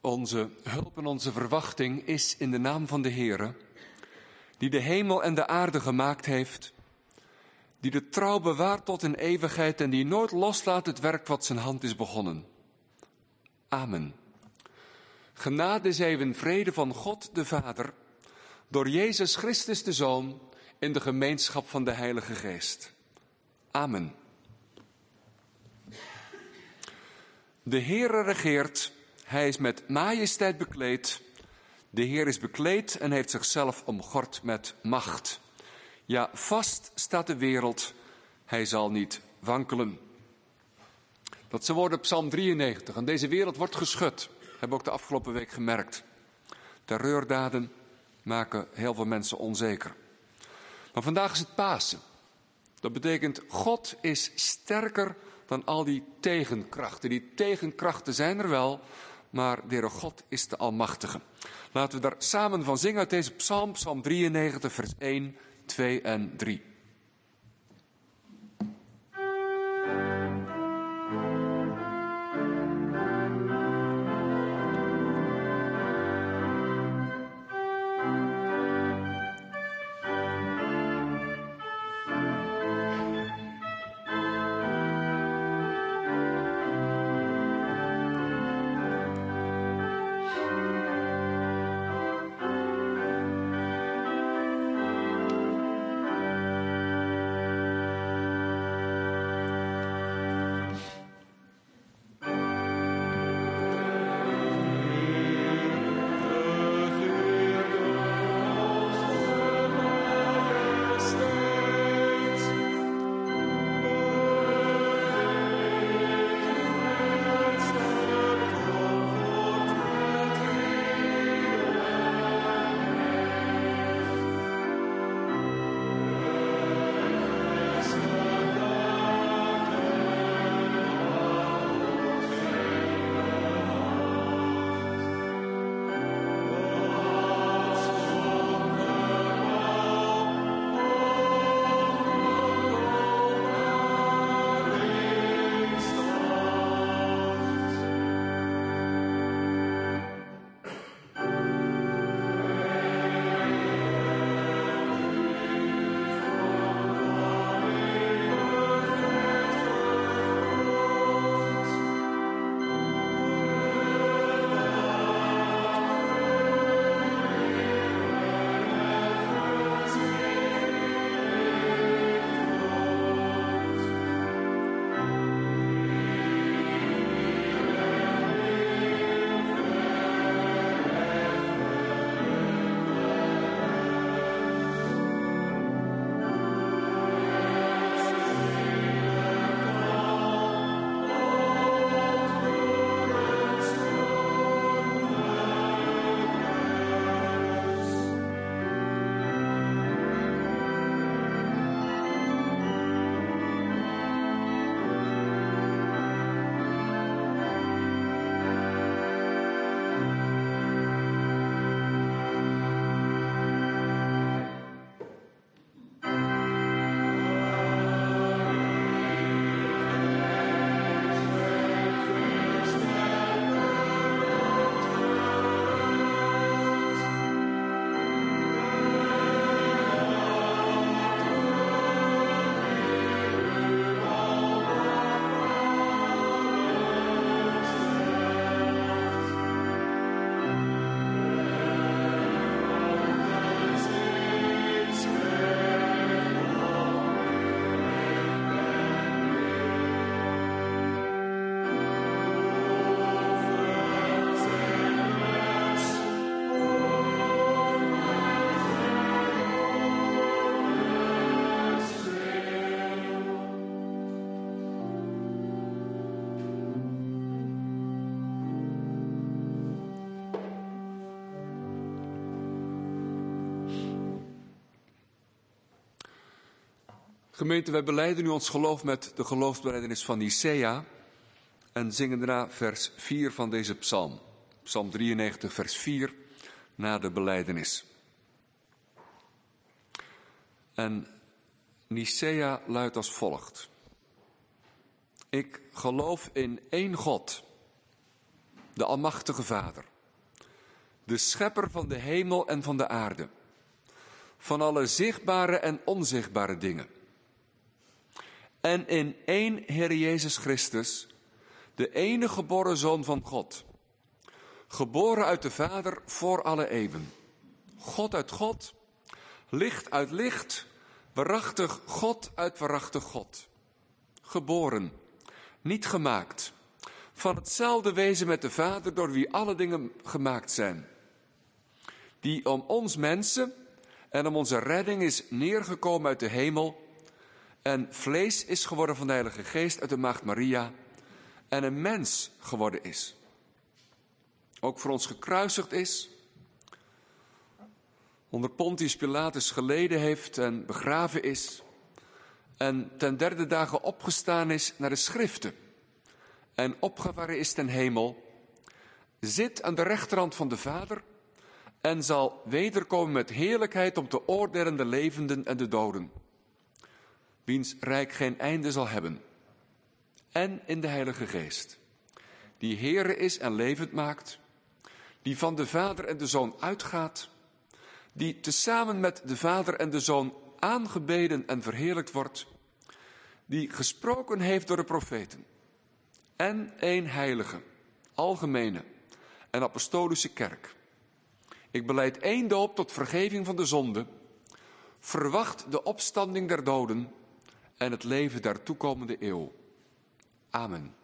Onze hulp en onze verwachting is in de naam van de Heere, die de hemel en de aarde gemaakt heeft, die de trouw bewaart tot in eeuwigheid en die nooit loslaat het werk wat zijn hand is begonnen. Amen. Genade zij en vrede van God de Vader, door Jezus Christus de Zoon, in de gemeenschap van de Heilige Geest. Amen. De Heere regeert, hij is met majesteit bekleed. De Heer is bekleed en heeft zichzelf omgord met macht. Ja, vast staat de wereld, hij zal niet wankelen. Dat zijn woorden Psalm 93. En deze wereld wordt geschud. Hebben we ook de afgelopen week gemerkt. Terreurdaden maken heel veel mensen onzeker. Maar vandaag is het Pasen. Dat betekent, God is sterker dan al die tegenkrachten. Die tegenkrachten zijn er wel, maar de Heere God is de Almachtige. Laten we daar samen van zingen uit deze psalm, Psalm 93, vers 1, 2 en 3. Gemeente, wij belijden nu ons geloof met de geloofsbelijdenis van Nicea en zingen daarna vers 4 van deze psalm. Psalm 93, vers 4, na de belijdenis. En Nicea luidt als volgt. Ik geloof in één God, de Almachtige Vader, de schepper van de hemel en van de aarde, van alle zichtbare en onzichtbare dingen. En in één Heer Jezus Christus, de enige geboren Zoon van God, geboren uit de Vader voor alle eeuwen. God uit God, licht uit licht, waarachtig God uit waarachtig God. Geboren, niet gemaakt, van hetzelfde wezen met de Vader, door wie alle dingen gemaakt zijn. Die om ons mensen en om onze redding is neergekomen uit de hemel en vlees is geworden van de Heilige Geest uit de Maagd Maria en een mens geworden is. Ook voor ons gekruisigd is, onder Pontius Pilatus geleden heeft en begraven is en ten derde dagen opgestaan is naar de schriften en opgevaren is ten hemel, zit aan de rechterhand van de Vader en zal wederkomen met heerlijkheid om te oordelen de levenden en de doden, wiens rijk geen einde zal hebben. En in de Heilige Geest, die Heere is en levend maakt, die van de Vader en de Zoon uitgaat, die tezamen met de Vader en de Zoon aangebeden en verheerlijkt wordt, die gesproken heeft door de profeten, en één heilige, algemene en apostolische kerk. Ik belijd één doop tot vergeving van de zonde, verwacht de opstanding der doden en het leven der toekomende eeuw. Amen.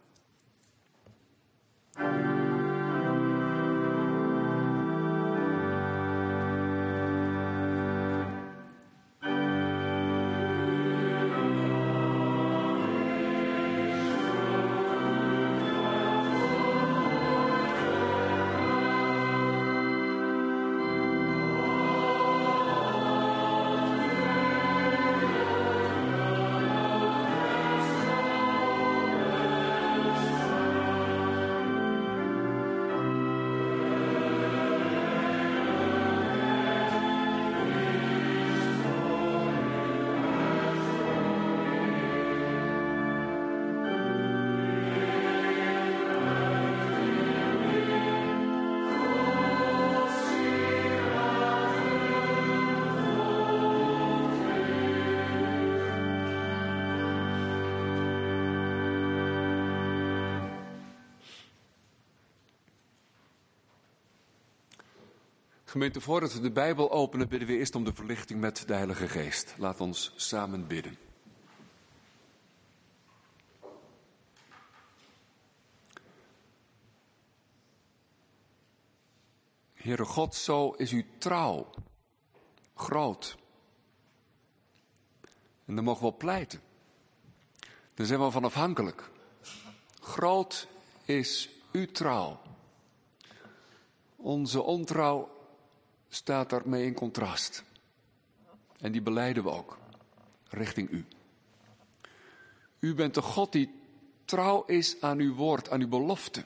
Gemeente, voordat we de Bijbel openen, bidden we eerst om de verlichting met de Heilige Geest. Laat ons samen bidden. Heere God, zo is uw trouw groot. En daar mogen we op pleiten. Daar zijn we van afhankelijk. Groot is uw trouw. Onze ontrouw staat daarmee in contrast. En die belijden we ook richting u. U bent de God die trouw is aan uw woord, aan uw belofte.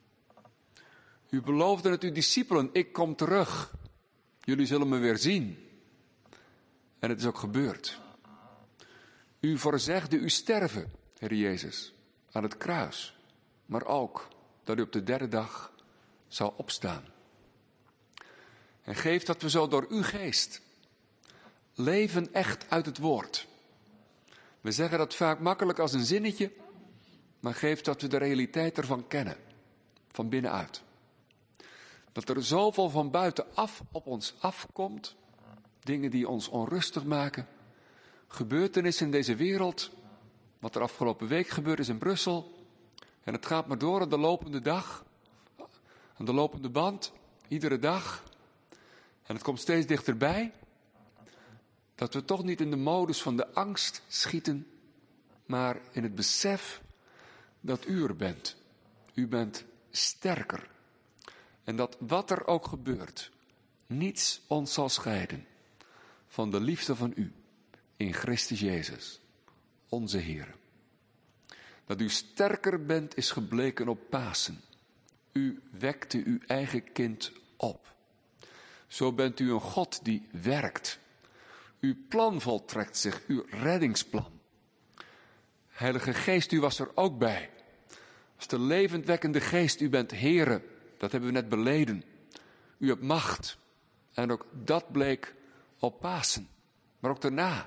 U beloofde het uw discipelen, ik kom terug. Jullie zullen me weer zien. En het is ook gebeurd. U voorzegde uw sterven, Heer Jezus, aan het kruis. Maar ook dat u op de derde dag zou opstaan. En geef dat we zo door uw geest leven echt uit het woord. We zeggen dat vaak makkelijk als een zinnetje, maar geef dat we de realiteit ervan kennen, van binnenuit. Dat er zoveel van buitenaf op ons afkomt, dingen die ons onrustig maken, gebeurtenissen in deze wereld, wat er afgelopen week gebeurd is in Brussel, en het gaat maar door aan de lopende dag, aan de lopende band, iedere dag. En het komt steeds dichterbij, dat we toch niet in de modus van de angst schieten, maar in het besef dat u er bent. U bent sterker. En dat wat er ook gebeurt, niets ons zal scheiden van de liefde van u in Christus Jezus, onze Heer. Dat u sterker bent is gebleken op Pasen. U wekte uw eigen kind op. Zo bent u een God die werkt. Uw plan voltrekt zich, uw reddingsplan. Heilige Geest, u was er ook bij. Als de levendwekkende Geest, u bent Heere, dat hebben we net beleden. U hebt macht. En ook dat bleek op Pasen. Maar ook daarna.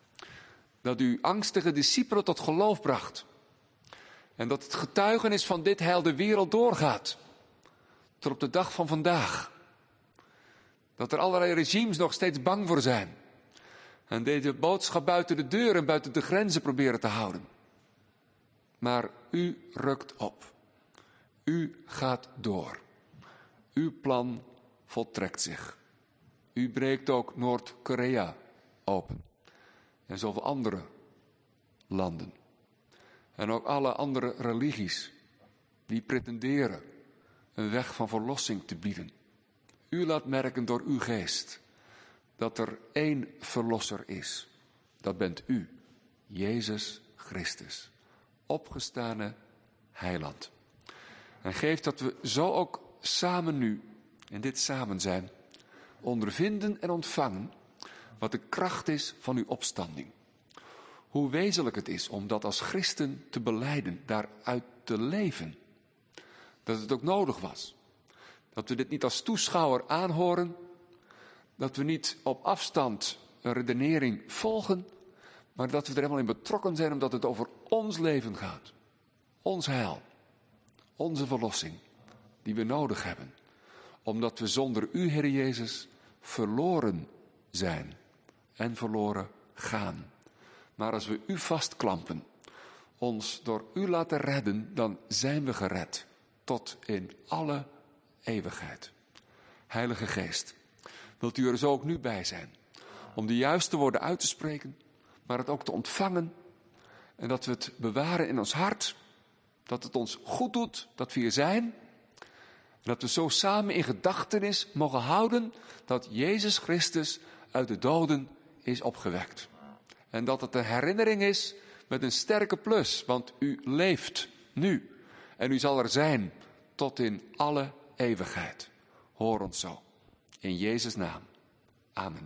Dat u angstige discipelen tot geloof bracht. En dat het getuigenis van dit heil de wereld doorgaat. Tot op de dag van vandaag. Dat er allerlei regimes nog steeds bang voor zijn. En deze boodschap buiten de deur en buiten de grenzen proberen te houden. Maar u rukt op. U gaat door. Uw plan voltrekt zich. U breekt ook Noord-Korea open. En zoveel andere landen. En ook alle andere religies die pretenderen een weg van verlossing te bieden. U laat merken door uw geest dat er één verlosser is. Dat bent u, Jezus Christus, opgestane heiland. En geeft dat we zo ook samen nu, in dit samen zijn, ondervinden en ontvangen wat de kracht is van uw opstanding. Hoe wezenlijk het is om dat als christen te belijden, daaruit te leven. Dat het ook nodig was. Dat we dit niet als toeschouwer aanhoren. Dat we niet op afstand een redenering volgen. Maar dat we er helemaal in betrokken zijn omdat het over ons leven gaat. Ons heil. Onze verlossing. Die we nodig hebben. Omdat we zonder u, Heer Jezus, verloren zijn. En verloren gaan. Maar als we u vastklampen, ons door u laten redden, dan zijn we gered. Tot in alle eeuwigheid. Heilige Geest, wilt u er zo ook nu bij zijn? Om de juiste woorden uit te spreken, maar het ook te ontvangen. En dat we het bewaren in ons hart. Dat het ons goed doet dat we hier zijn. En dat we zo samen in gedachtenis mogen houden dat Jezus Christus uit de doden is opgewekt. En dat het een herinnering is met een sterke plus, want u leeft nu. En u zal er zijn tot in alle eeuwigheid. Hoor ons zo. In Jezus' naam. Amen.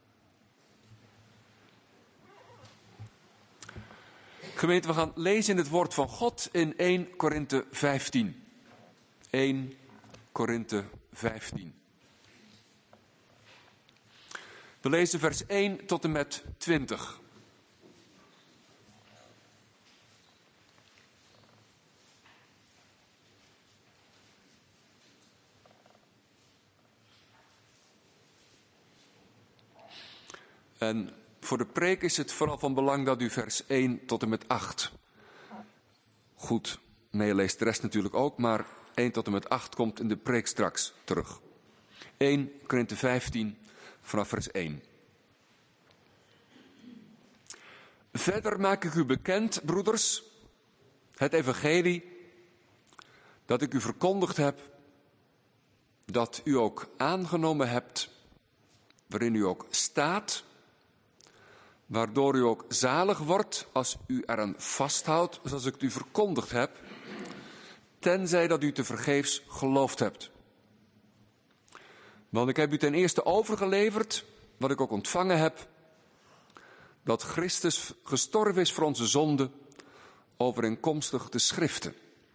Gemeente, we gaan lezen in het woord van God in 1 Korinthe 15. 1 Korinthe 15. We lezen vers 1 tot en met 20. En voor de preek is het vooral van belang dat u vers 1 tot en met 8 goed meeleest. De rest natuurlijk ook, maar 1 tot en met 8 komt in de preek straks terug. 1 Korinthe 15 vanaf vers 1. Verder maak ik u bekend, broeders, het evangelie dat ik u verkondigd heb, dat u ook aangenomen hebt, waarin u ook staat, waardoor u ook zalig wordt als u eraan vasthoudt, zoals ik het u verkondigd heb, tenzij dat u tevergeefs geloofd hebt. Want ik heb u ten eerste overgeleverd, wat ik ook ontvangen heb, dat Christus gestorven is voor onze zonde, overeenkomstig de schriften.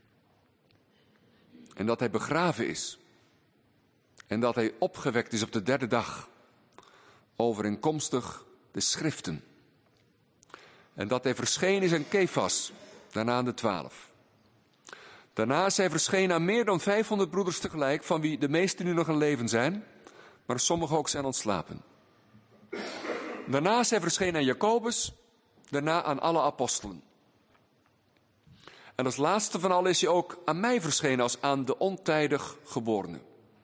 En dat hij begraven is. En dat hij opgewekt is op de derde dag, overeenkomstig de schriften. En dat hij verschenen is aan Kefas, daarna aan de 12. Daarna is hij verschenen aan meer dan 500 broeders tegelijk, van wie de meesten nu nog in leven zijn, maar sommigen ook zijn ontslapen. Daarna is hij verschenen aan Jacobus, daarna aan alle apostelen. En als laatste van allen is hij ook aan mij verschenen als aan de ontijdig geborene.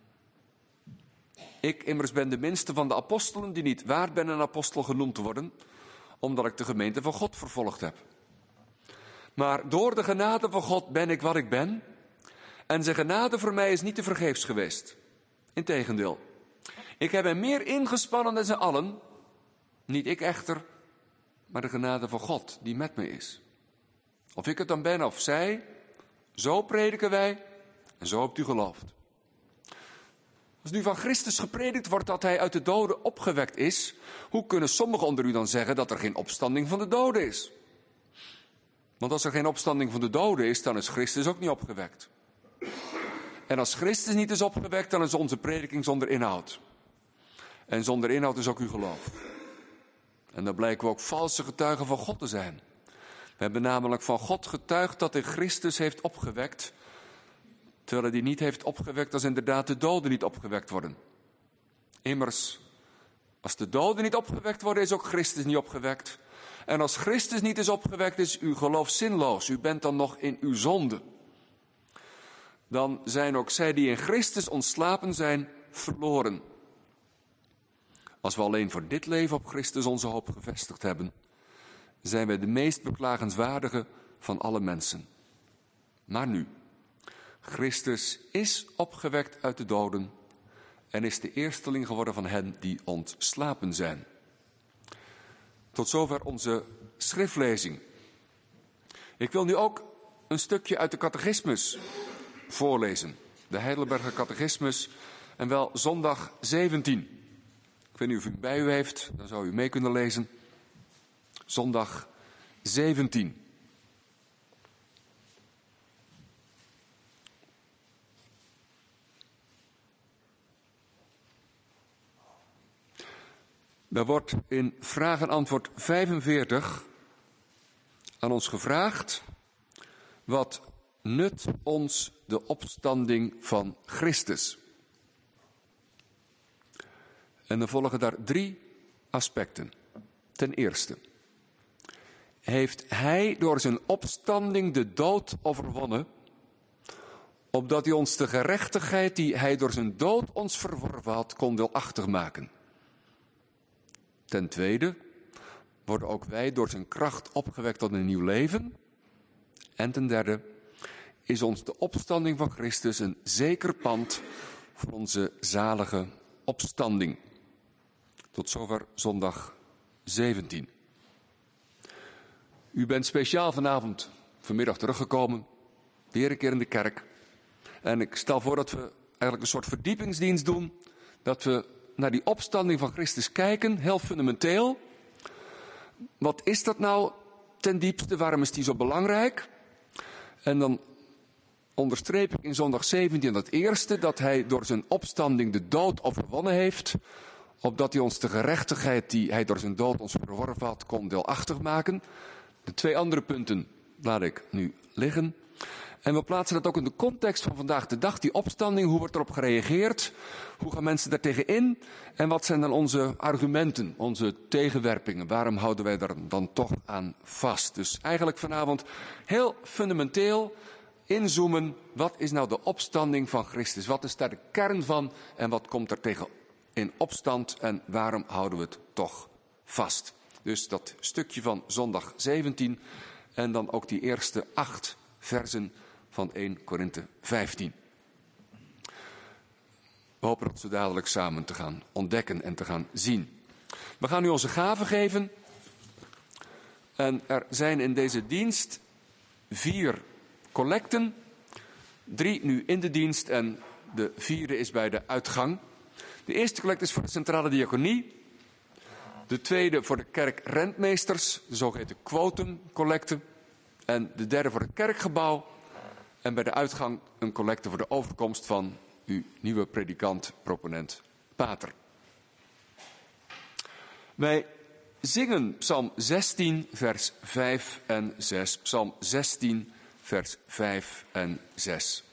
Ik immers ben de minste van de apostelen die niet waard ben een apostel genoemd te worden, omdat ik de gemeente van God vervolgd heb. Maar door de genade van God ben ik wat ik ben, en zijn genade voor mij is niet te vergeefs geweest. Integendeel, ik heb hem meer ingespannen dan ze allen, niet ik echter, maar de genade van God die met me is. Of ik het dan ben of zij, zo prediken wij en zo hebt u geloofd. Als nu van Christus gepredikt wordt dat hij uit de doden opgewekt is, hoe kunnen sommigen onder u dan zeggen dat er geen opstanding van de doden is? Want als er geen opstanding van de doden is, dan is Christus ook niet opgewekt. En als Christus niet is opgewekt, dan is onze prediking zonder inhoud. En zonder inhoud is ook uw geloof. En dan blijken we ook valse getuigen van God te zijn. We hebben namelijk van God getuigd dat hij Christus heeft opgewekt, terwijl hij die niet heeft opgewekt als inderdaad de doden niet opgewekt worden. Immers, als de doden niet opgewekt worden, is ook Christus niet opgewekt. En als Christus niet is opgewekt, is uw geloof zinloos. U bent dan nog in uw zonde. Dan zijn ook zij die in Christus ontslapen zijn, verloren. Als we alleen voor dit leven op Christus onze hoop gevestigd hebben, zijn wij de meest beklagenswaardige van alle mensen. Maar nu, Christus is opgewekt uit de doden en is de eersteling geworden van hen die ontslapen zijn. Tot zover onze schriftlezing. Ik wil nu ook een stukje uit de catechismus voorlezen. De Heidelberger catechismus en wel zondag 17. Ik weet niet of u hem bij u heeft, dan zou u mee kunnen lezen. Zondag 17. Daar wordt in vraag en antwoord 45 aan ons gevraagd: wat nut ons de opstanding van Christus? En dan volgen daar 3 aspecten. Ten eerste, heeft hij door zijn opstanding de dood overwonnen, opdat hij ons de gerechtigheid die hij door zijn dood ons verworven had, kon deelachtig maken? Ten tweede, worden ook wij door zijn kracht opgewekt tot een nieuw leven? En ten derde, is ons de opstanding van Christus een zeker pand voor onze zalige opstanding? Tot zover zondag 17. U bent speciaal vanmiddag teruggekomen, weer een keer in de kerk. En ik stel voor dat we eigenlijk een soort verdiepingsdienst doen, dat we naar die opstanding van Christus kijken, heel fundamenteel. Wat is dat nou ten diepste? Waarom is die zo belangrijk? En dan onderstreep ik in zondag 17 dat eerste, dat hij door zijn opstanding de dood overwonnen heeft, opdat hij ons de gerechtigheid die hij door zijn dood ons verworven had, kon deelachtig maken. De 2 andere punten laat ik nu liggen. En we plaatsen dat ook in de context van vandaag de dag, die opstanding. Hoe wordt erop gereageerd? Hoe gaan mensen daartegen in? En wat zijn dan onze argumenten, onze tegenwerpingen? Waarom houden wij daar dan toch aan vast? Dus eigenlijk vanavond heel fundamenteel inzoomen. Wat is nou de opstanding van Christus? Wat is daar de kern van? En wat komt er tegen in opstand? En waarom houden we het toch vast? Dus dat stukje van zondag 17 en dan ook die eerste 8 versen van 1 Korinthe 15. We hopen dat zo dadelijk samen te gaan ontdekken en te gaan zien. We gaan nu onze gaven geven. En er zijn in deze dienst 4 collecten. 3 nu in de dienst en de 4e is bij de uitgang. De eerste collecte is voor de centrale diaconie. De tweede voor de kerkrentmeesters, de zogeheten quotumcollecte. En de derde voor het kerkgebouw. En bij de uitgang een collecte voor de overkomst van uw nieuwe predikant, proponent, pater. Wij zingen Psalm 16, vers 5 en 6. Psalm 16, vers 5 en 6.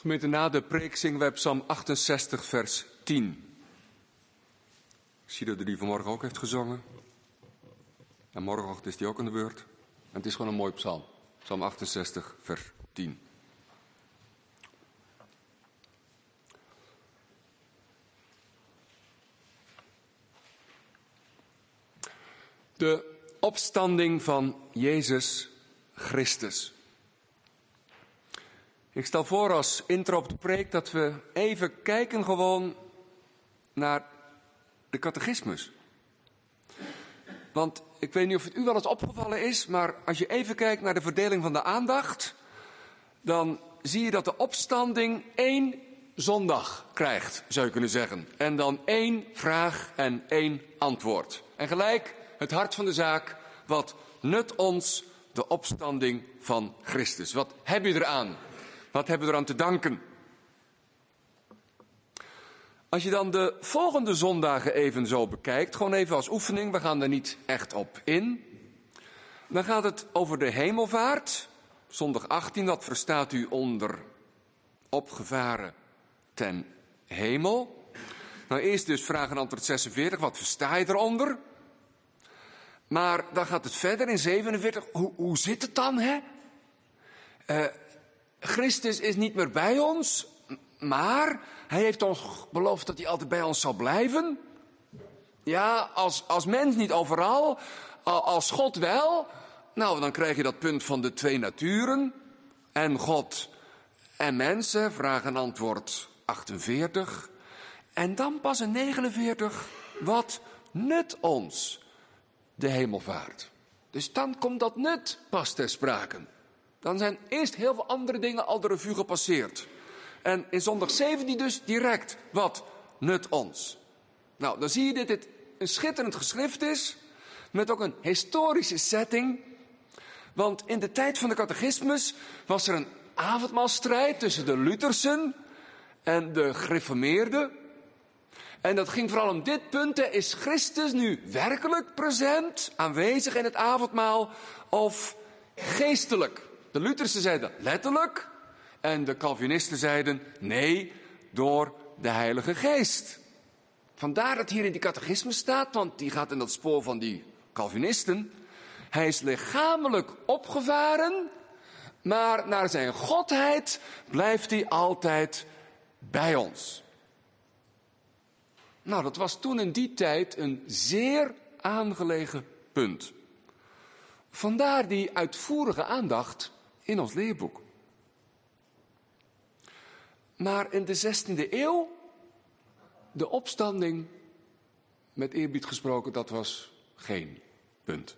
Gemeente, na de preek zingen wij Psalm 68, vers 10. Ik zie dat u die vanmorgen ook heeft gezongen. En morgenochtend is die ook aan de beurt. En het is gewoon een mooi psalm. Psalm 68, vers 10. De opstanding van Jezus Christus. Ik stel voor als intro op de preek dat we even kijken gewoon naar de catechismus. Want ik weet niet of het u wel eens opgevallen is, maar als je even kijkt naar de verdeling van de aandacht, dan zie je dat de opstanding 1 zondag krijgt, zou je kunnen zeggen. En dan 1 vraag en 1 antwoord. En gelijk het hart van de zaak, wat nut ons de opstanding van Christus? Wat heb je eraan? Wat hebben we eraan te danken? Als je dan de volgende zondagen even zo bekijkt, gewoon even als oefening, we gaan er niet echt op in. Dan gaat het over de hemelvaart, zondag 18, dat verstaat u onder opgevaren ten hemel. Nou eerst dus vraag en antwoord 46, wat versta je eronder? Maar dan gaat het verder in 47, hoe zit het dan, hè? Christus is niet meer bij ons, maar hij heeft ons beloofd dat hij altijd bij ons zal blijven. Ja, als mens niet overal, als God wel. Nou, dan krijg je dat punt van de 2 naturen. En God en mensen, vraag en antwoord 48. En dan pas in 49, wat nut ons de hemelvaart? Dus dan komt dat nut pas ter sprake. Dan zijn eerst heel veel andere dingen al de revue gepasseerd. En in zondag 17 dus direct, wat nut ons? Nou, dan zie je dat dit een schitterend geschrift is, met ook een historische setting. Want in de tijd van de catechismus was er een avondmaalstrijd tussen de Luthersen en de gereformeerden. En dat ging vooral om dit punt, is Christus nu werkelijk present, aanwezig in het avondmaal, of geestelijk? De Luthersen zeiden letterlijk en de Calvinisten zeiden nee, door de Heilige Geest. Vandaar dat hier in die catechismus staat, want die gaat in dat spoor van die Calvinisten. Hij is lichamelijk opgevaren, maar naar zijn godheid blijft hij altijd bij ons. Nou, dat was toen in die tijd een zeer aangelegen punt. Vandaar die uitvoerige aandacht in ons leerboek. Maar in de 16e eeuw, de opstanding, met eerbied gesproken, dat was geen punt.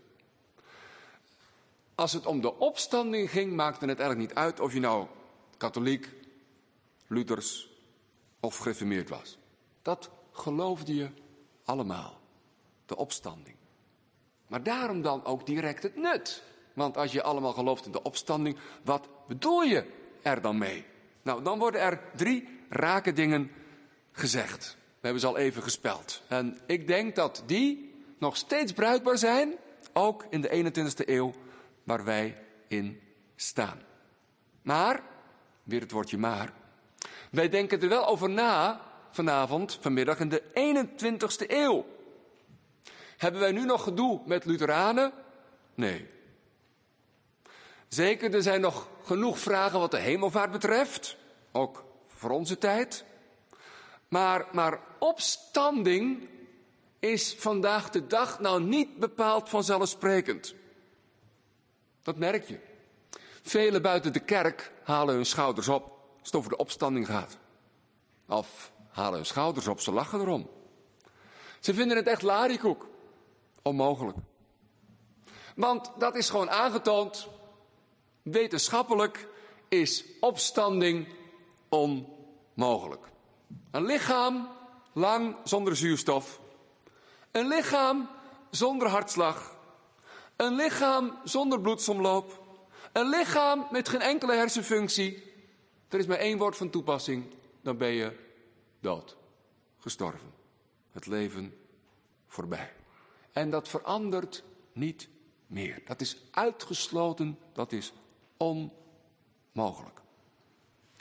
Als het om de opstanding ging, maakte het eigenlijk niet uit of je nou katholiek, Luthers of gereformeerd was. Dat geloofde je allemaal, de opstanding. Maar daarom dan ook direct het nut. Want als je allemaal gelooft in de opstanding, wat bedoel je er dan mee? Nou, dan worden er 3 rake dingen gezegd. We hebben ze al even gespeld. En ik denk dat die nog steeds bruikbaar zijn, ook in de 21e eeuw, waar wij in staan. Maar, weer het woordje maar, wij denken er wel over na vanmiddag in de 21e eeuw. Hebben wij nu nog gedoe met Lutheranen? Nee. Zeker, er zijn nog genoeg vragen wat de hemelvaart betreft, ook voor onze tijd. Maar opstanding is vandaag de dag nou niet bepaald vanzelfsprekend. Dat merk je. Velen buiten de kerk halen hun schouders op als het over de opstanding gaat. Of halen hun schouders op, ze lachen erom. Ze vinden het echt lariekoek. Onmogelijk. Want dat is gewoon aangetoond. Wetenschappelijk is opstanding onmogelijk. Een lichaam lang zonder zuurstof. Een lichaam zonder hartslag. Een lichaam zonder bloedsomloop. Een lichaam met geen enkele hersenfunctie. Er is maar 1 woord van toepassing. Dan ben je dood. Gestorven. Het leven voorbij. En dat verandert niet meer. Dat is uitgesloten. Dat is onmogelijk.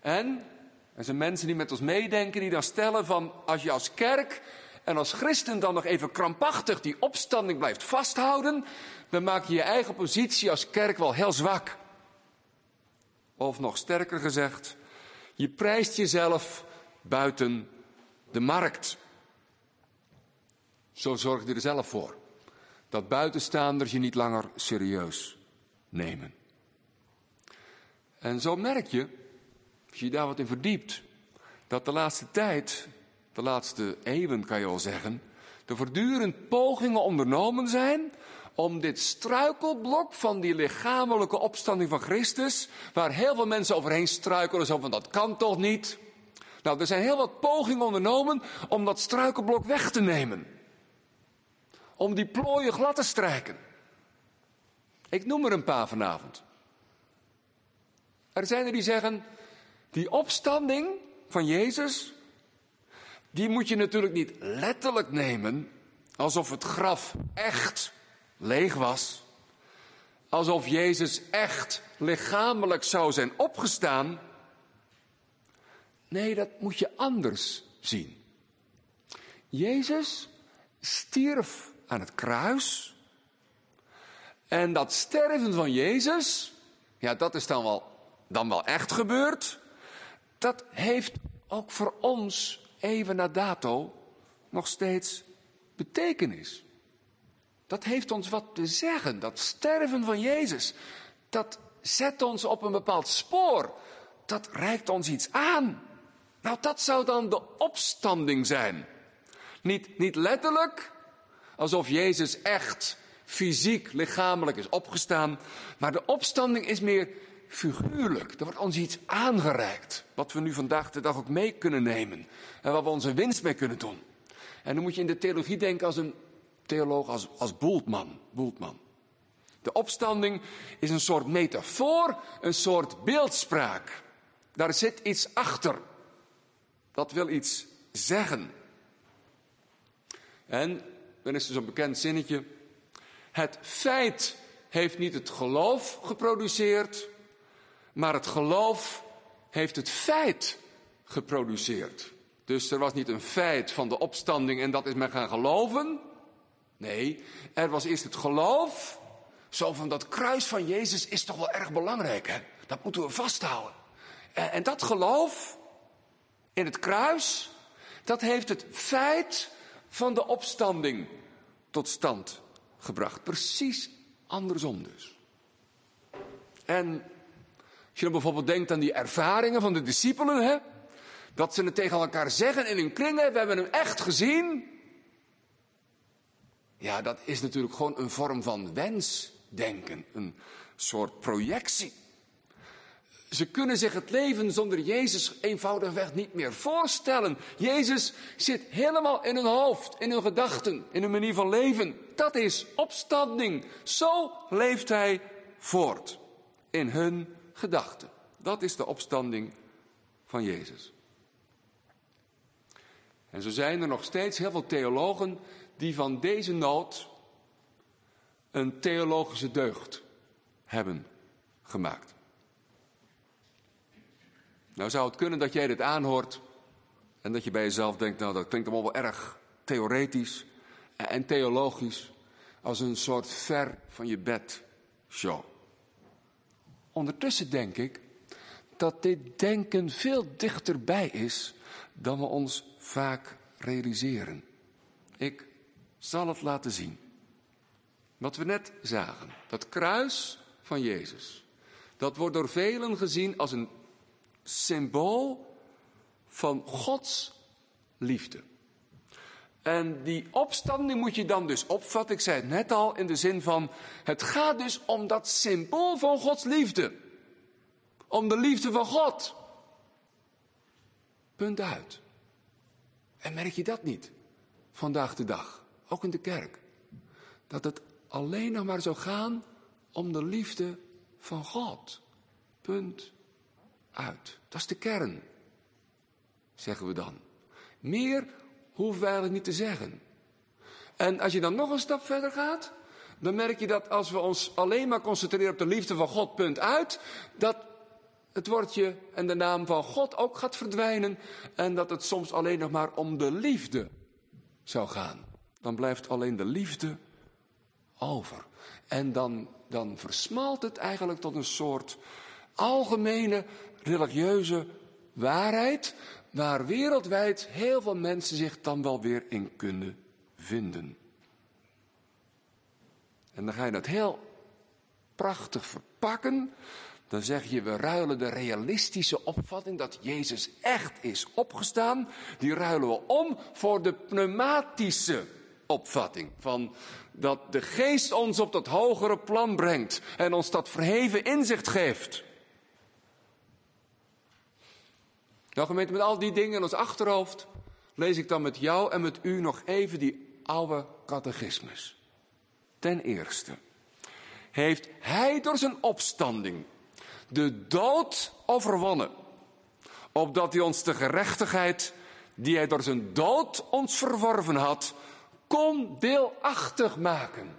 En er zijn mensen die met ons meedenken, die dan stellen van, als je als kerk en als christen dan nog even krampachtig die opstanding blijft vasthouden, dan maak je je eigen positie als kerk wel heel zwak. Of nog sterker gezegd, je prijst jezelf buiten de markt. Zo zorg je er zelf voor dat buitenstaanders je niet langer serieus nemen. En zo merk je, als je daar wat in verdiept, dat de laatste tijd, de laatste eeuwen kan je wel zeggen, er voortdurend pogingen ondernomen zijn om dit struikelblok van die lichamelijke opstanding van Christus, waar heel veel mensen overheen struikelen, zo van dat kan toch niet. Nou, er zijn heel wat pogingen ondernomen om dat struikelblok weg te nemen. Om die plooien glad te strijken. Ik noem er een paar vanavond. Er zijn er die zeggen, die opstanding van Jezus, die moet je natuurlijk niet letterlijk nemen, alsof het graf echt leeg was. Alsof Jezus echt lichamelijk zou zijn opgestaan. Nee, dat moet je anders zien. Jezus stierf aan het kruis. En dat sterven van Jezus, ja, dat is dan wel echt gebeurd. Dat heeft ook voor ons, even na dato, nog steeds betekenis. Dat heeft ons wat te zeggen. Dat sterven van Jezus, dat zet ons op een bepaald spoor. Dat reikt ons iets aan. Nou, dat zou dan de opstanding zijn. Niet letterlijk, alsof Jezus echt fysiek, lichamelijk is opgestaan. Maar de opstanding is meer figuurlijk. Er wordt ons iets aangereikt. Wat we nu vandaag de dag ook mee kunnen nemen. En waar we onze winst mee kunnen doen. En dan moet je in de theologie denken als een theoloog als Bultmann. De opstanding is een soort metafoor, een soort beeldspraak. Daar zit iets achter. Dat wil iets zeggen. En, dan is er zo'n bekend zinnetje. Het feit heeft niet het geloof geproduceerd, maar het geloof heeft het feit geproduceerd. Dus er was niet een feit van de opstanding en dat is men gaan geloven. Nee, er was eerst het geloof. Zo van dat kruis van Jezus is toch wel erg belangrijk, hè? Dat moeten we vasthouden. En dat geloof in het kruis, dat heeft het feit van de opstanding tot stand gebracht. Precies andersom dus. En als je dan bijvoorbeeld denkt aan die ervaringen van de discipelen, hè? Dat ze het tegen elkaar zeggen in hun kringen, we hebben hem echt gezien. Ja, dat is natuurlijk gewoon een vorm van wensdenken, een soort projectie. Ze kunnen zich het leven zonder Jezus eenvoudigweg niet meer voorstellen. Jezus zit helemaal in hun hoofd, in hun gedachten, in hun manier van leven. Dat is opstanding. Zo leeft hij voort in hun gedachten. Dat is de opstanding van Jezus. En zo zijn er nog steeds heel veel theologen die van deze nood een theologische deugd hebben gemaakt. Nou zou het kunnen dat jij dit aanhoort en dat je bij jezelf denkt, nou dat klinkt allemaal wel erg theoretisch en theologisch, als een soort ver van je bed show. Ondertussen denk ik dat dit denken veel dichterbij is dan we ons vaak realiseren. Ik zal het laten zien. Wat we net zagen, dat kruis van Jezus, dat wordt door velen gezien als een symbool van Gods liefde. En die opstanding moet je dan dus opvatten, ik zei het net al, in de zin van, het gaat dus om dat symbool van Gods liefde. Om de liefde van God. Punt uit. En merk je dat niet, vandaag de dag, ook in de kerk, dat het alleen nog maar zou gaan om de liefde van God. Punt uit. Dat is de kern, zeggen we dan. Meer hoeven we eigenlijk niet te zeggen. En als je dan nog een stap verder gaat, dan merk je dat als we ons alleen maar concentreren op de liefde van God, punt uit, dat het woordje en de naam van God ook gaat verdwijnen en dat het soms alleen nog maar om de liefde zou gaan. Dan blijft alleen de liefde over. En dan versmalt het eigenlijk tot een soort algemene religieuze waarheid, waar wereldwijd heel veel mensen zich dan wel weer in kunnen vinden. En dan ga je dat heel prachtig verpakken. Dan zeg je, we ruilen de realistische opvatting dat Jezus echt is opgestaan. Die ruilen we om voor de pneumatische opvatting. Van dat de geest ons op dat hogere plan brengt. En ons dat verheven inzicht geeft. Nou gemeente, met al die dingen in ons achterhoofd lees ik dan met jou en met u nog even die oude catechismus. Ten eerste heeft hij door zijn opstanding de dood overwonnen, opdat hij ons de gerechtigheid die hij door zijn dood ons verworven had, kon deelachtig maken.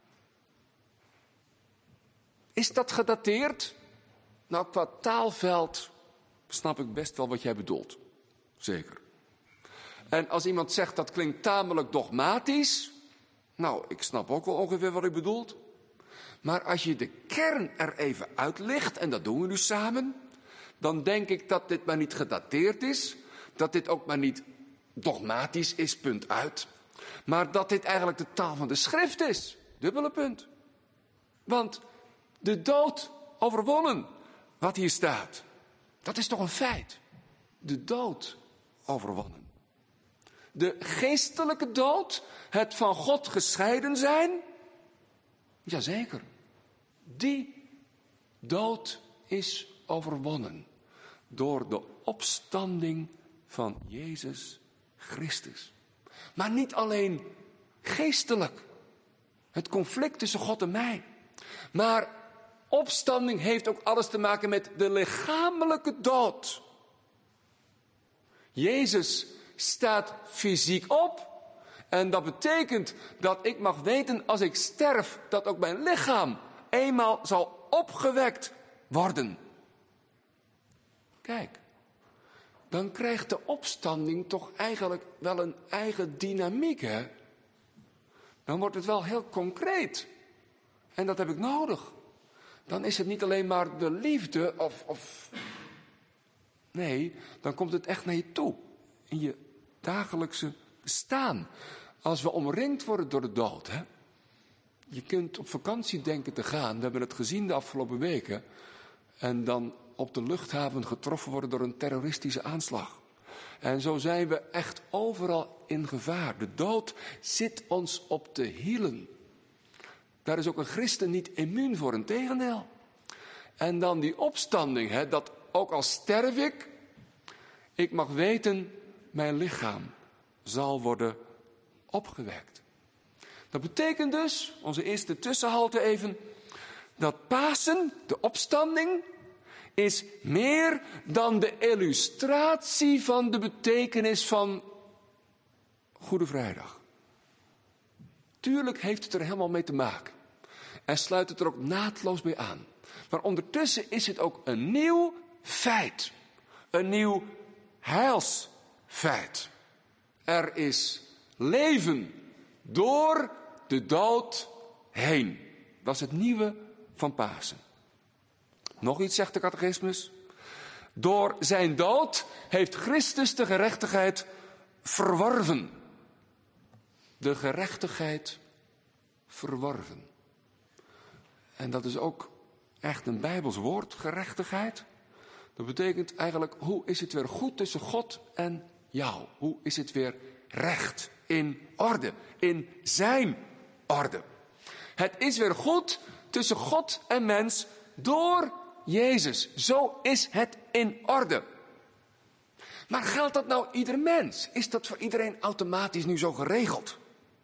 Is dat gedateerd? Nou, qua taalveld snap ik best wel wat jij bedoelt. Zeker. En als iemand zegt dat klinkt tamelijk dogmatisch, nou, ik snap ook wel ongeveer wat u bedoelt. Maar als je de kern er even uitlicht, en dat doen we nu samen, dan denk ik dat dit maar niet gedateerd is, dat dit ook maar niet dogmatisch is, punt uit. Maar dat dit eigenlijk de taal van de schrift is, dubbele punt. Want de dood overwonnen, wat hier staat, dat is toch een feit. De dood overwonnen. De geestelijke dood, het van God gescheiden zijn, jazeker. Die dood is overwonnen door de opstanding van Jezus Christus. Maar niet alleen geestelijk, het conflict tussen God en mij. Maar opstanding heeft ook alles te maken met de lichamelijke dood. Jezus staat fysiek op. En dat betekent dat ik mag weten als ik sterf, dat ook mijn lichaam eenmaal zal opgewekt worden. Kijk, dan krijgt de opstanding toch eigenlijk wel een eigen dynamiek, hè? Dan wordt het wel heel concreet. En dat heb ik nodig. Dan is het niet alleen maar de liefde of... Nee, dan komt het echt naar je toe. In je dagelijkse bestaan. Als we omringd worden door de dood, hè? Je kunt op vakantie denken te gaan. We hebben het gezien de afgelopen weken. En dan op de luchthaven getroffen worden door een terroristische aanslag. En zo zijn we echt overal in gevaar. De dood zit ons op de hielen. Daar is ook een christen niet immuun voor, integendeel. En dan die opstanding, hè, dat ook al sterf ik mag weten, mijn lichaam zal worden opgewekt. Dat betekent dus, onze eerste tussenhalte even, dat Pasen, de opstanding, is meer dan de illustratie van de betekenis van Goede Vrijdag. Tuurlijk heeft het er helemaal mee te maken. En sluit het er ook naadloos bij aan. Maar ondertussen is het ook een nieuw feit. Een nieuw heilsfeit. Er is leven door de dood heen. Dat is het nieuwe van Pasen. Nog iets zegt de catechismus. Door zijn dood heeft Christus de gerechtigheid verworven. De gerechtigheid verworven. En dat is ook echt een Bijbels woord, gerechtigheid. Dat betekent eigenlijk, hoe is het weer goed tussen God en jou? Hoe is het weer recht, in orde, in zijn orde? Het is weer goed tussen God en mens door Jezus. Zo is het in orde. Maar geldt dat nou ieder mens? Is dat voor iedereen automatisch nu zo geregeld?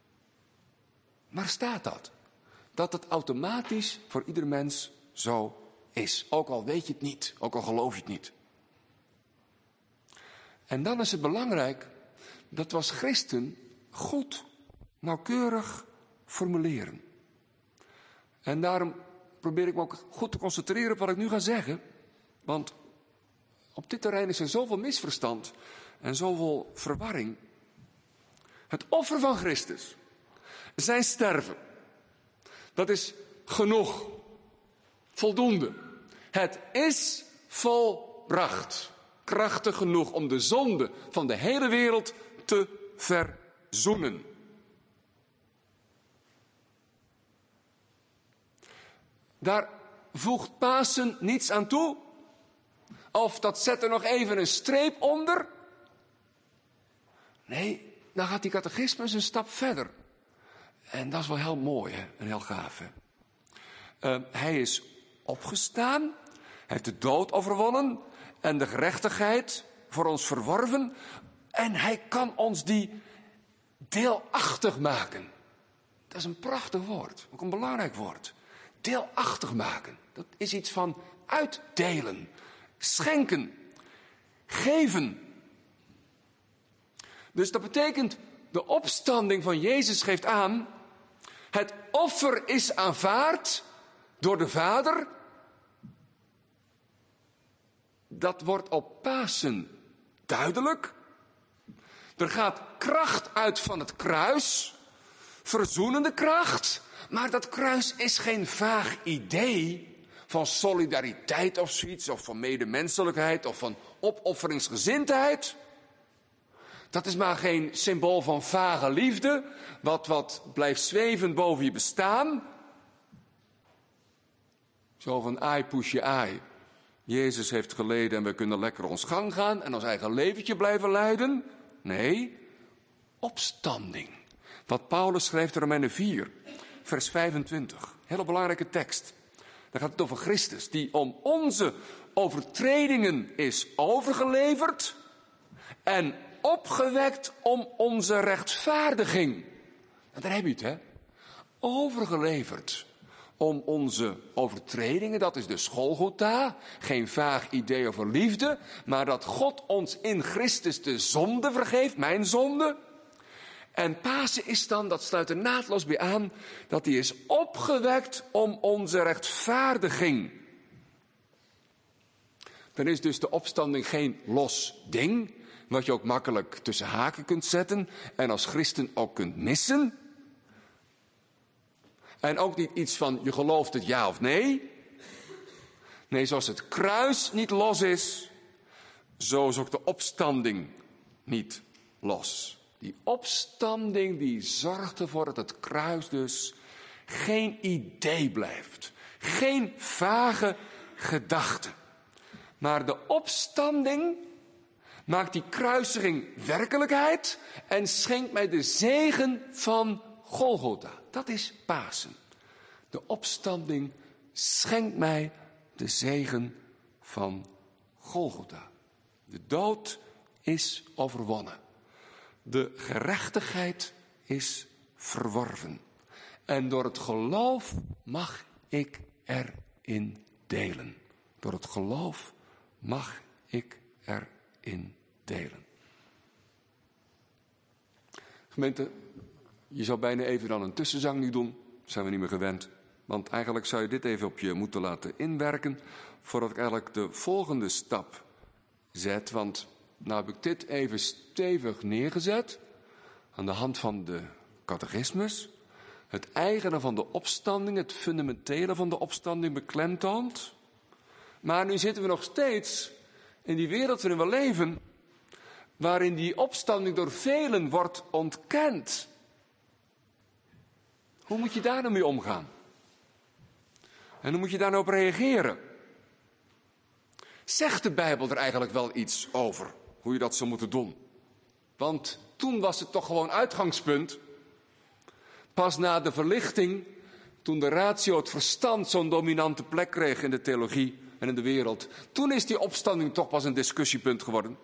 Waar staat dat? Dat het automatisch voor ieder mens zo is. Ook al weet je het niet, ook al geloof je het niet. En dan is het belangrijk dat we als christen goed, nauwkeurig formuleren. En daarom probeer ik me ook goed te concentreren op wat ik nu ga zeggen. Want Op dit terrein is er zoveel misverstand en zoveel verwarring. Het offer van Christus, zijn sterven, dat is genoeg, voldoende. Het is volbracht, krachtig genoeg om de zonde van de hele wereld te verzoenen. Daar voegt Pasen niets aan toe. Of dat zet er nog even een streep onder. Nee, dan gaat die catechismus een stap verder. En dat is wel heel mooi, hè? En heel gaaf. Hè? Hij is opgestaan. Hij heeft de dood overwonnen. En de gerechtigheid voor ons verworven. En hij kan ons die deelachtig maken. Dat is een prachtig woord. Ook een belangrijk woord. Deelachtig maken. Dat is iets van uitdelen. Schenken. Geven. Dus dat betekent, de opstanding van Jezus geeft aan, het offer is aanvaard door de Vader. Dat wordt op Pasen duidelijk. Er gaat kracht uit van het kruis, verzoenende kracht. Maar dat kruis is geen vaag idee van solidariteit of zoiets, of van medemenselijkheid, of van opofferingsgezindheid. Dat is maar geen symbool van vage liefde, wat blijft zweven boven je bestaan. Zo van ai poesje ai. Jezus heeft geleden en we kunnen lekker ons gang gaan en ons eigen leventje blijven leiden. Nee, opstanding. Wat Paulus schrijft in Romeinen 4, vers 25. Hele belangrijke tekst. Daar gaat het over Christus, die om onze overtredingen is overgeleverd en opgewekt om onze rechtvaardiging. En daar heb je het, hè? Overgeleverd om onze overtredingen, dat is dus Golgotha. Geen vaag idee over liefde, maar dat God ons in Christus de zonde vergeeft, mijn zonde. En Pasen is dan, dat sluit er naadloos bij aan, dat hij is opgewekt om onze rechtvaardiging. Dan is dus de opstanding geen los ding, wat je ook makkelijk tussen haken kunt zetten en als christen ook kunt missen. En ook niet iets van je gelooft het ja of nee. Nee, zoals het kruis niet los is, zo is ook de opstanding niet los. Die opstanding die zorgt ervoor dat het kruis dus geen idee blijft. Geen vage gedachte. Maar de opstanding maakt die kruisiging werkelijkheid en schenkt mij de zegen van Golgotha. Dat is Pasen. De opstanding schenkt mij de zegen van Golgotha. De dood is overwonnen. De gerechtigheid is verworven. En door het geloof mag ik erin delen. Door het geloof mag ik erin delen. Gemeente, je zou bijna even dan een tussenzang nu doen. Dat zijn we niet meer gewend. Want eigenlijk zou je dit even op je moeten laten inwerken, voordat ik eigenlijk de volgende stap zet. Want nou heb ik dit even stevig neergezet, aan de hand van de catechismus. Het eigene van de opstanding, het fundamentele van de opstanding beklemtoont. Maar nu zitten we nog steeds in die wereld waarin we leven, waarin die opstanding door velen wordt ontkend. Hoe moet je daar nou mee omgaan? En hoe moet je daar nou op reageren? Zegt de Bijbel er eigenlijk wel iets over, hoe je dat zou moeten doen? Want toen was het toch gewoon uitgangspunt. Pas na de verlichting, toen de ratio, het verstand, zo'n dominante plek kreeg in de theologie en in de wereld, toen is die opstanding toch pas een discussiepunt geworden.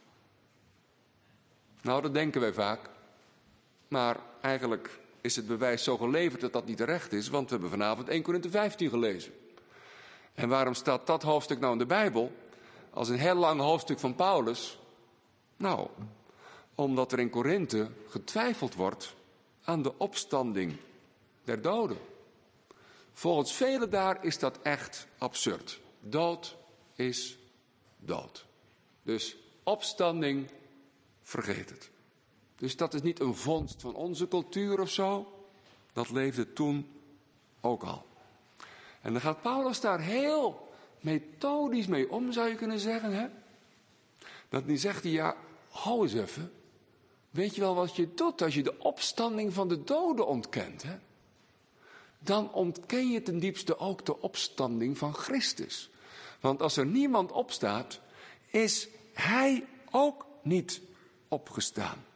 Nou, dat denken wij vaak. Maar eigenlijk is het bewijs zo geleverd dat dat niet terecht is, want we hebben vanavond 1 Korinthe 15 gelezen. En waarom staat dat hoofdstuk nou in de Bijbel als een heel lang hoofdstuk van Paulus? Nou, omdat er in Korinthe getwijfeld wordt aan de opstanding der doden. Volgens velen daar is dat echt absurd. Dood is dood. Dus opstanding, vergeet het. Dus dat is niet een vondst van onze cultuur of zo. Dat leefde toen ook al. En dan gaat Paulus daar heel methodisch mee om, zou je kunnen zeggen. Hè? Dat die zegt hij, ja, hou eens even. Weet je wel wat je doet als je de opstanding van de doden ontkent? Hè? Dan ontken je ten diepste ook de opstanding van Christus. Want als er niemand opstaat, is hij ook niet opgestaan.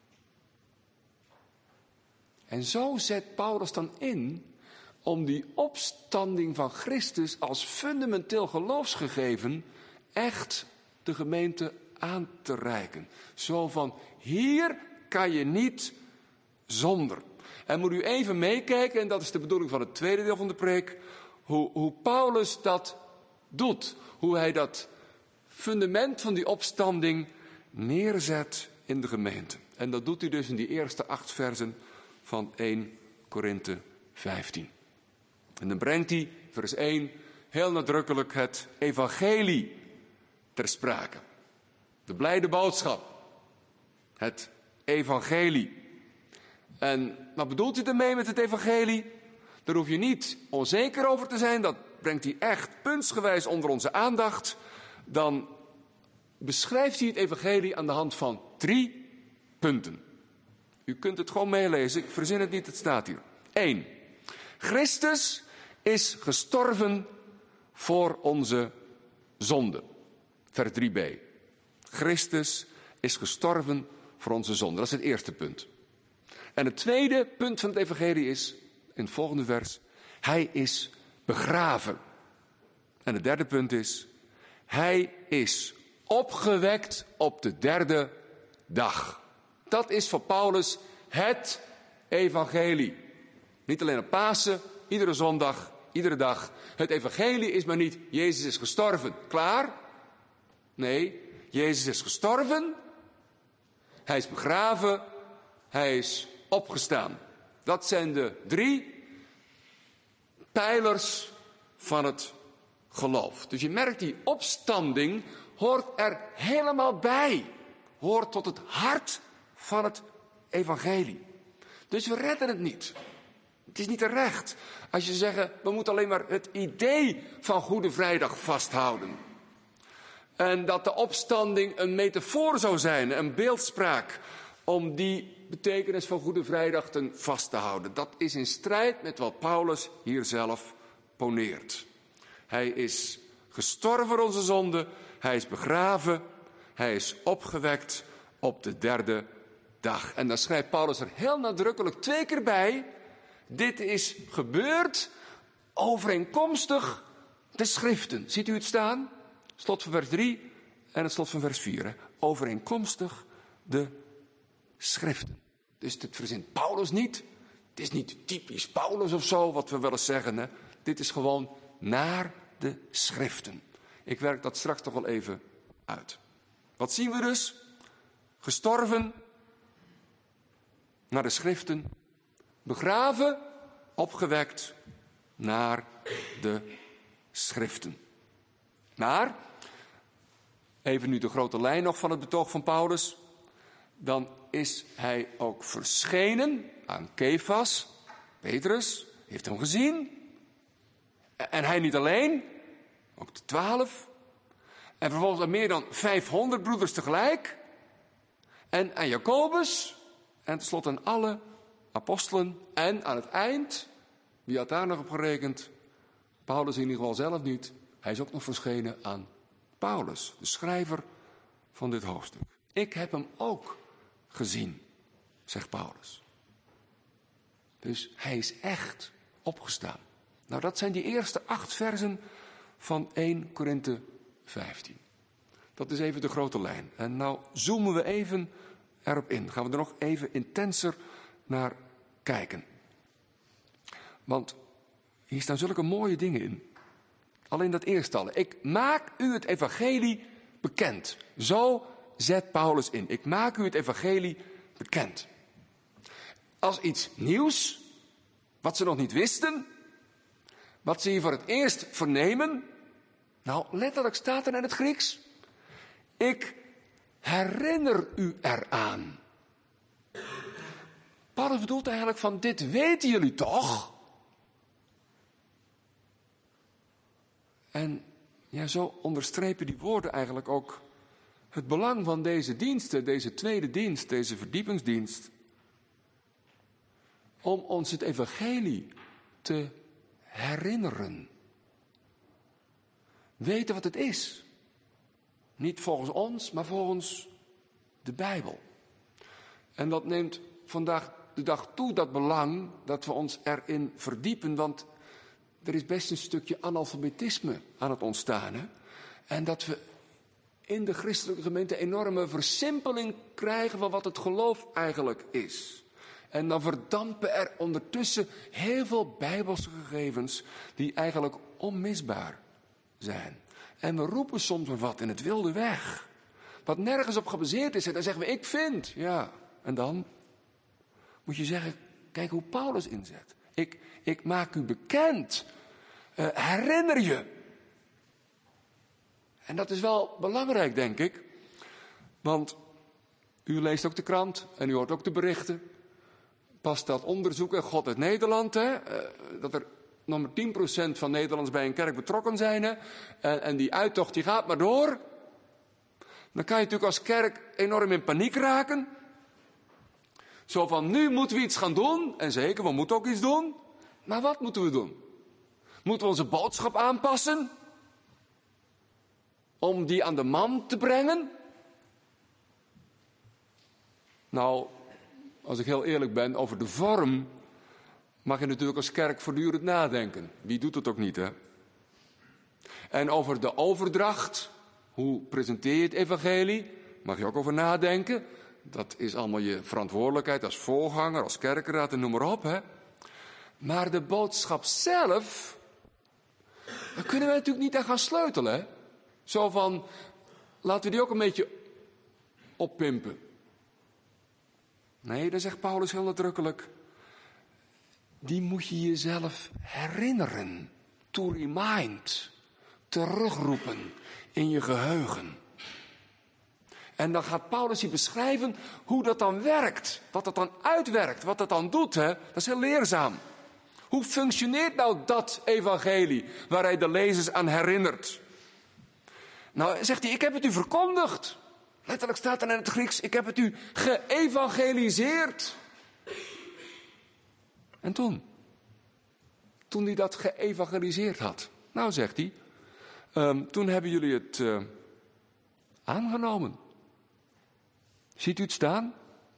En zo zet Paulus dan in om die opstanding van Christus als fundamenteel geloofsgegeven echt de gemeente aan te reiken. Zo van, hier kan je niet zonder. En moet u even meekijken, en dat is de bedoeling van het tweede deel van de preek, hoe Paulus dat doet. Hoe hij dat fundament van die opstanding neerzet in de gemeente. En dat doet hij dus in die eerste 8 versen van 1 Korinthe 15. En dan brengt hij, vers 1, heel nadrukkelijk het evangelie ter sprake. De blijde boodschap. Het evangelie. En wat bedoelt hij ermee met het evangelie? Daar hoef je niet onzeker over te zijn. Dat brengt hij echt puntsgewijs onder onze aandacht. Dan beschrijft hij het evangelie aan de hand van 3 punten. U kunt het gewoon meelezen, ik verzin het niet, het staat hier. 1. Christus is gestorven voor onze zonde. Vers 3b. Christus is gestorven voor onze zonde. Dat is het eerste punt. En het tweede punt van het evangelie is, in het volgende vers, hij is begraven. En het derde punt is, hij is opgewekt op de 3e dag. Dat is voor Paulus het evangelie. Niet alleen op Pasen, iedere zondag, iedere dag. Het evangelie is maar niet, Jezus is gestorven, klaar? Nee, Jezus is gestorven, hij is begraven, hij is opgestaan. Dat zijn de 3 pijlers van het geloof. Dus je merkt, die opstanding hoort er helemaal bij. Hoort tot het hart van het evangelie. Dus we redden het niet. Het is niet terecht als je zegt, we moeten alleen maar het idee van Goede Vrijdag vasthouden. En dat de opstanding een metafoor zou zijn, een beeldspraak, om die betekenis van Goede Vrijdag ten vast te houden. Dat is in strijd met wat Paulus hier zelf poneert. Hij is gestorven voor onze zonde, hij is begraven, hij is opgewekt op de 3e dag. En dan schrijft Paulus er heel nadrukkelijk 2 keer bij, dit is gebeurd overeenkomstig de schriften. Ziet u het staan? Slot van vers 3 en het slot van vers 4. Hè? Overeenkomstig de schriften. Dus dit verzint Paulus niet. Het is niet typisch Paulus of zo, wat we wel eens zeggen. Hè? Dit is gewoon naar de schriften. Ik werk dat straks toch wel even uit. Wat zien we dus? Gestorven naar de schriften. Begraven, opgewekt naar de schriften. Maar, even nu de grote lijn nog van het betoog van Paulus. Dan is hij ook verschenen aan Kefas. Petrus heeft hem gezien. En hij niet alleen, ook de 12. En vervolgens aan meer dan 500 broeders tegelijk. En aan Jacobus. En tenslotte aan alle apostelen. En aan het eind, wie had daar nog op gerekend? Paulus in ieder geval zelf niet. Hij is ook nog verschenen aan Paulus, de schrijver van dit hoofdstuk. Ik heb hem ook gezien, zegt Paulus. Dus hij is echt opgestaan. Nou, dat zijn die eerste 8 versen van 1 Korinthe 15. Dat is even de grote lijn. En nou zoomen we even erop in. Gaan we er nog even intenser naar kijken. Want hier staan zulke mooie dingen in. Alleen dat eerste al. Ik maak u het evangelie bekend. Zo zet Paulus in. Ik maak u het evangelie bekend. Als iets nieuws, wat ze nog niet wisten, wat ze hier voor het eerst vernemen. Nou, letterlijk staat er in het Grieks. Ik herinner u eraan. Paulus bedoelt eigenlijk van, dit weten jullie toch? En ja, zo onderstrepen die woorden eigenlijk ook het belang van deze diensten, deze tweede dienst, deze verdiepingsdienst. Om ons het evangelie te herinneren. Weten wat het is. Niet volgens ons, maar volgens de Bijbel. En dat neemt vandaag de dag toe, dat belang, dat we ons erin verdiepen. Want er is best een stukje analfabetisme aan het ontstaan. Hè? En dat we in de christelijke gemeente enorme versimpeling krijgen van wat het geloof eigenlijk is. En dan verdampen er ondertussen heel veel bijbelse gegevens die eigenlijk onmisbaar zijn. En we roepen soms maar wat in het wilde weg. Wat nergens op gebaseerd is. En dan zeggen we, ik vind. Ja, en dan moet je zeggen, kijk hoe Paulus inzet. Ik maak u bekend. Herinner je. En dat is wel belangrijk, denk ik. Want u leest ook de krant en u hoort ook de berichten. Pas dat onderzoek, God uit Nederland, hè, dat er nog maar 10% van Nederlanders bij een kerk betrokken zijn. Hè, en die uittocht die gaat maar door. Dan kan je natuurlijk als kerk enorm in paniek raken. Zo van, nu moeten we iets gaan doen. En zeker, we moeten ook iets doen. Maar wat moeten we doen? Moeten we onze boodschap aanpassen? Om die aan de man te brengen? Nou, als ik heel eerlijk ben, over de vorm mag je natuurlijk als kerk voortdurend nadenken. Wie doet het ook niet, hè? En over de overdracht, hoe presenteer je het evangelie, mag je ook over nadenken. Dat is allemaal je verantwoordelijkheid als voorganger, als kerkenraad en noem maar op, hè? Maar de boodschap zelf, daar kunnen we natuurlijk niet aan gaan sleutelen, hè? Zo van, laten we die ook een beetje oppimpen. Nee, dan zegt Paulus heel nadrukkelijk, die moet je jezelf herinneren. To remind. Terugroepen in je geheugen. En dan gaat Paulus hier beschrijven hoe dat dan werkt. Wat dat dan uitwerkt, wat dat dan doet. Hè? Dat is heel leerzaam. Hoe functioneert nou dat evangelie waar hij de lezers aan herinnert? Nou, zegt hij, ik heb het u verkondigd. Letterlijk staat er in het Grieks, ik heb het u geëvangeliseerd. En toen hij dat geëvangeliseerd had. Nou, zegt hij, toen hebben jullie het aangenomen. Ziet u het staan?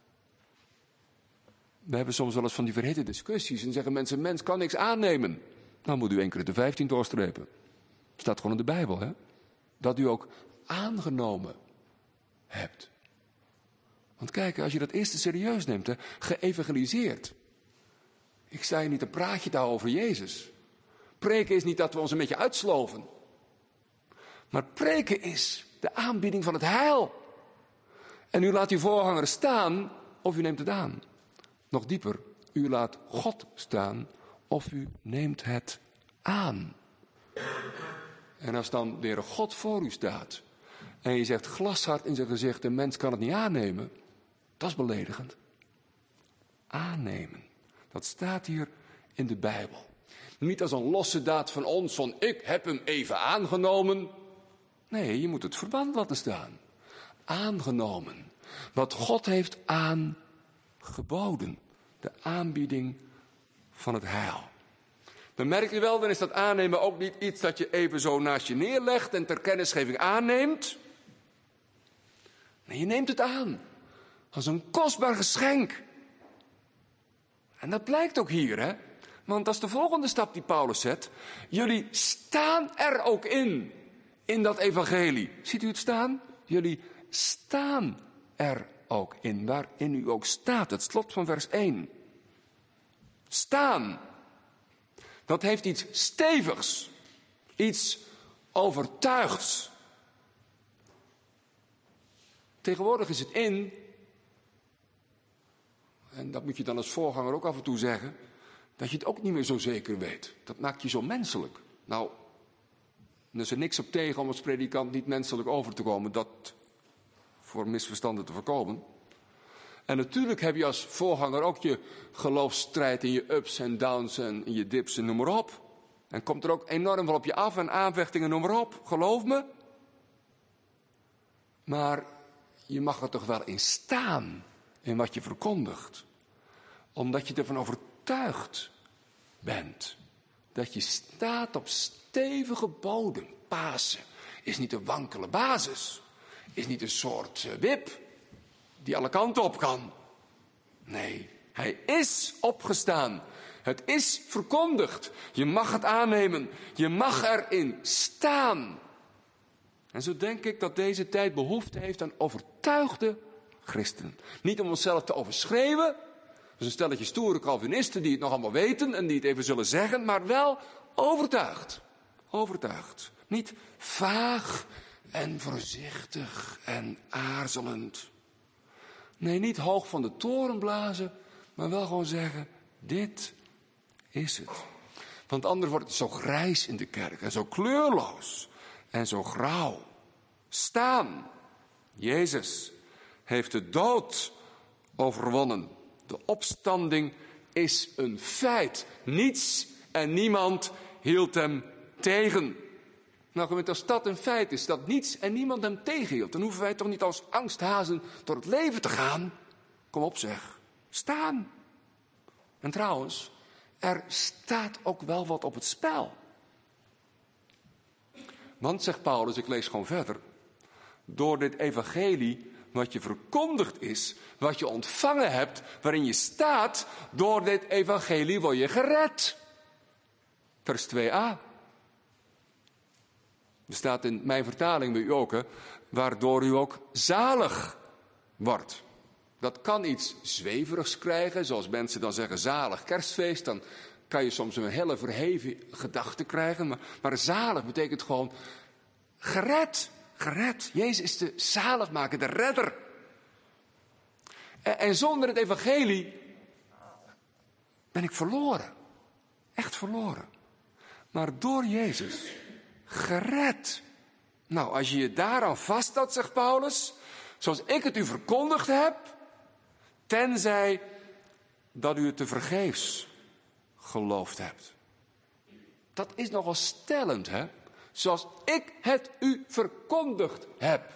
We hebben soms wel eens van die verhitte discussies. En zeggen mensen, mens kan niks aannemen. Nou moet u 1 Korinthe 15 doorstrepen. Staat gewoon in de Bijbel, hè? Dat u ook aangenomen hebt. Want kijk, als je dat eerste serieus neemt, hè, geëvangeliseerd. Ik sta hier niet een praatje te houden over Jezus. Preken is niet dat we ons een beetje uitsloven. Maar preken is de aanbieding van het heil. En u laat uw voorganger staan of u neemt het aan. Nog dieper, u laat God staan of u neemt het aan. En als dan de Heere God voor u staat en je zegt glashard in zijn gezicht, een mens kan het niet aannemen, dat is beledigend. Aannemen, dat staat hier in de Bijbel. Niet als een losse daad van ons, van ik heb hem even aangenomen. Nee, je moet het verband laten staan. Aangenomen. Wat God heeft aangeboden. De aanbieding van het heil. Dan merk je wel, dan is dat aannemen ook niet iets dat je even zo naast je neerlegt en ter kennisgeving aanneemt. Nee, je neemt het aan. Als een kostbaar geschenk. En dat blijkt ook hier, hè. Want dat is de volgende stap die Paulus zet. Jullie staan er ook in dat evangelie. Ziet u het staan? Jullie staan er ook in, waarin u ook staat. Het slot van vers 1. Staan. Dat heeft iets stevigs. Iets overtuigds. Tegenwoordig is het in. En dat moet je dan als voorganger ook af en toe zeggen. Dat je het ook niet meer zo zeker weet. Dat maakt je zo menselijk. Nou, er is er niks op tegen om als predikant niet menselijk over te komen. Dat voor misverstanden te voorkomen. En natuurlijk heb je als voorganger ook je geloofsstrijd en je ups en downs en je dips en noem maar op. En komt er ook enorm veel op je af en aanvechtingen, noem maar op. Geloof me. Maar je mag er toch wel in staan in wat je verkondigt. Omdat je ervan overtuigd bent. Dat je staat op stevige bodem. Pasen is niet een wankele basis. Is niet een soort wip die alle kanten op kan. Nee, hij is opgestaan. Het is verkondigd. Je mag het aannemen. Je mag erin staan. En zo denk ik dat deze tijd behoefte heeft aan overtuigde christenen. Niet om onszelf te overschreeuwen. Dus een stelletje stoere Calvinisten die het nog allemaal weten en die het even zullen zeggen, maar wel overtuigd. Overtuigd. Niet vaag en voorzichtig en aarzelend. Nee, niet hoog van de toren blazen, maar wel gewoon zeggen, dit is het. Want anders wordt het zo grijs in de kerk en zo kleurloos en zo grauw. Staan. Jezus heeft de dood overwonnen. De opstanding is een feit. Niets en niemand hield hem tegen. Nou, als dat een feit is, dat niets en niemand hem tegenhield, dan hoeven wij toch niet als angsthazen door het leven te gaan. Kom op zeg, staan. En trouwens, er staat ook wel wat op het spel. Want, zegt Paulus, ik lees gewoon verder, door dit evangelie wat je verkondigd is, wat je ontvangen hebt, waarin je staat, door dit evangelie word je gered. Vers 2a. Er staat in mijn vertaling bij u ook, hè, waardoor u ook zalig wordt. Dat kan iets zweverigs krijgen, zoals mensen dan zeggen zalig kerstfeest. Dan kan je soms een hele verheven gedachte krijgen. Maar zalig betekent gewoon gered. Gered. Jezus is de zaligmaker, de redder. En zonder het evangelie ben ik verloren. Echt verloren. Maar door Jezus gered. Nou, als je je daaraan vasthoudt, zegt Paulus, zoals ik het u verkondigd heb, tenzij dat u het te vergeefs geloofd hebt. Dat is nogal stellend, hè? Zoals ik het u verkondigd heb.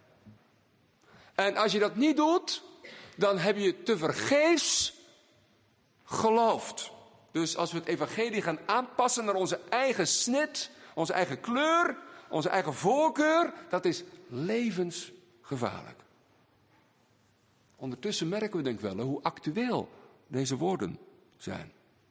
En als je dat niet doet, dan heb je te vergeefs geloofd. Dus als we het evangelie gaan aanpassen naar onze eigen snit, onze eigen kleur, onze eigen voorkeur, dat is levensgevaarlijk. Ondertussen merken we denk ik wel hoe actueel deze woorden zijn.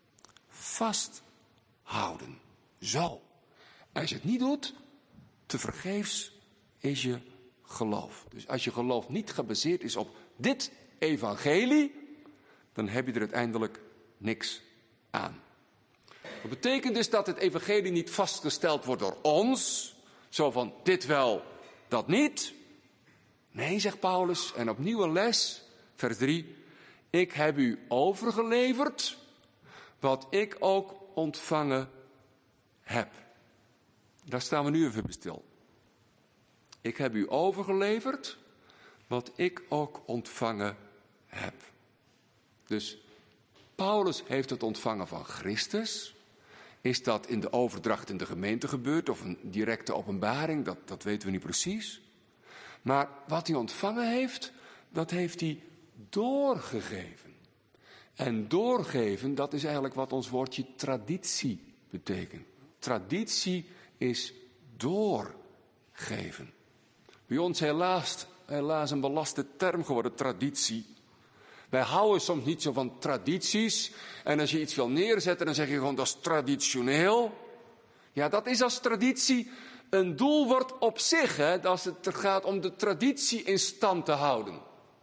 Vasthouden. Zo. Als je het niet doet, te vergeefs is je geloof. Dus als je geloof niet gebaseerd is op dit evangelie, dan heb je er uiteindelijk niks aan. Dat betekent dus dat het evangelie niet vastgesteld wordt door ons, zo van dit wel, dat niet. Nee, zegt Paulus, en opnieuw een les, vers 3. Ik heb u overgeleverd wat ik ook ontvangen heb. Daar staan we nu even bij stil. Ik heb u overgeleverd wat ik ook ontvangen heb. Dus Paulus heeft het ontvangen van Christus. Is dat in de overdracht in de gemeente gebeurd of een directe openbaring? Dat weten we niet precies. Maar wat hij ontvangen heeft, dat heeft hij doorgegeven. En doorgeven, dat is eigenlijk wat ons woordje traditie betekent. Traditie is doorgeven. Bij ons helaas een belaste term geworden, traditie. Wij houden soms niet zo van tradities. En als je iets wil neerzetten, dan zeg je gewoon dat is traditioneel. Ja, dat is als traditie een doel wordt op zich. Hè, als het er gaat om de traditie in stand te houden.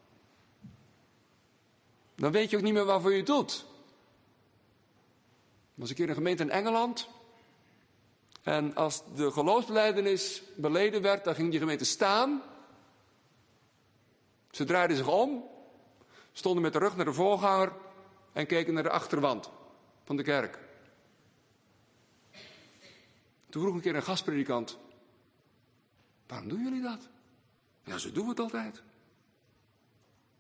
Dan weet je ook niet meer waarvoor je het doet. Er was een keer een gemeente in Engeland. En als de geloofsbelijdenis beleden werd, dan ging die gemeente staan. Ze draaiden zich om. Stonden met de rug naar de voorganger en keken naar de achterwand van de kerk. Toen vroeg een keer een gastpredikant: waarom doen jullie dat? Ja, zo doen we het altijd.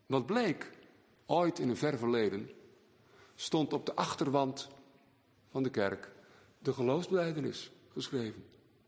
Wat bleek? Ooit in een ver verleden stond op de achterwand van de kerk de geloofsbelijdenis geschreven.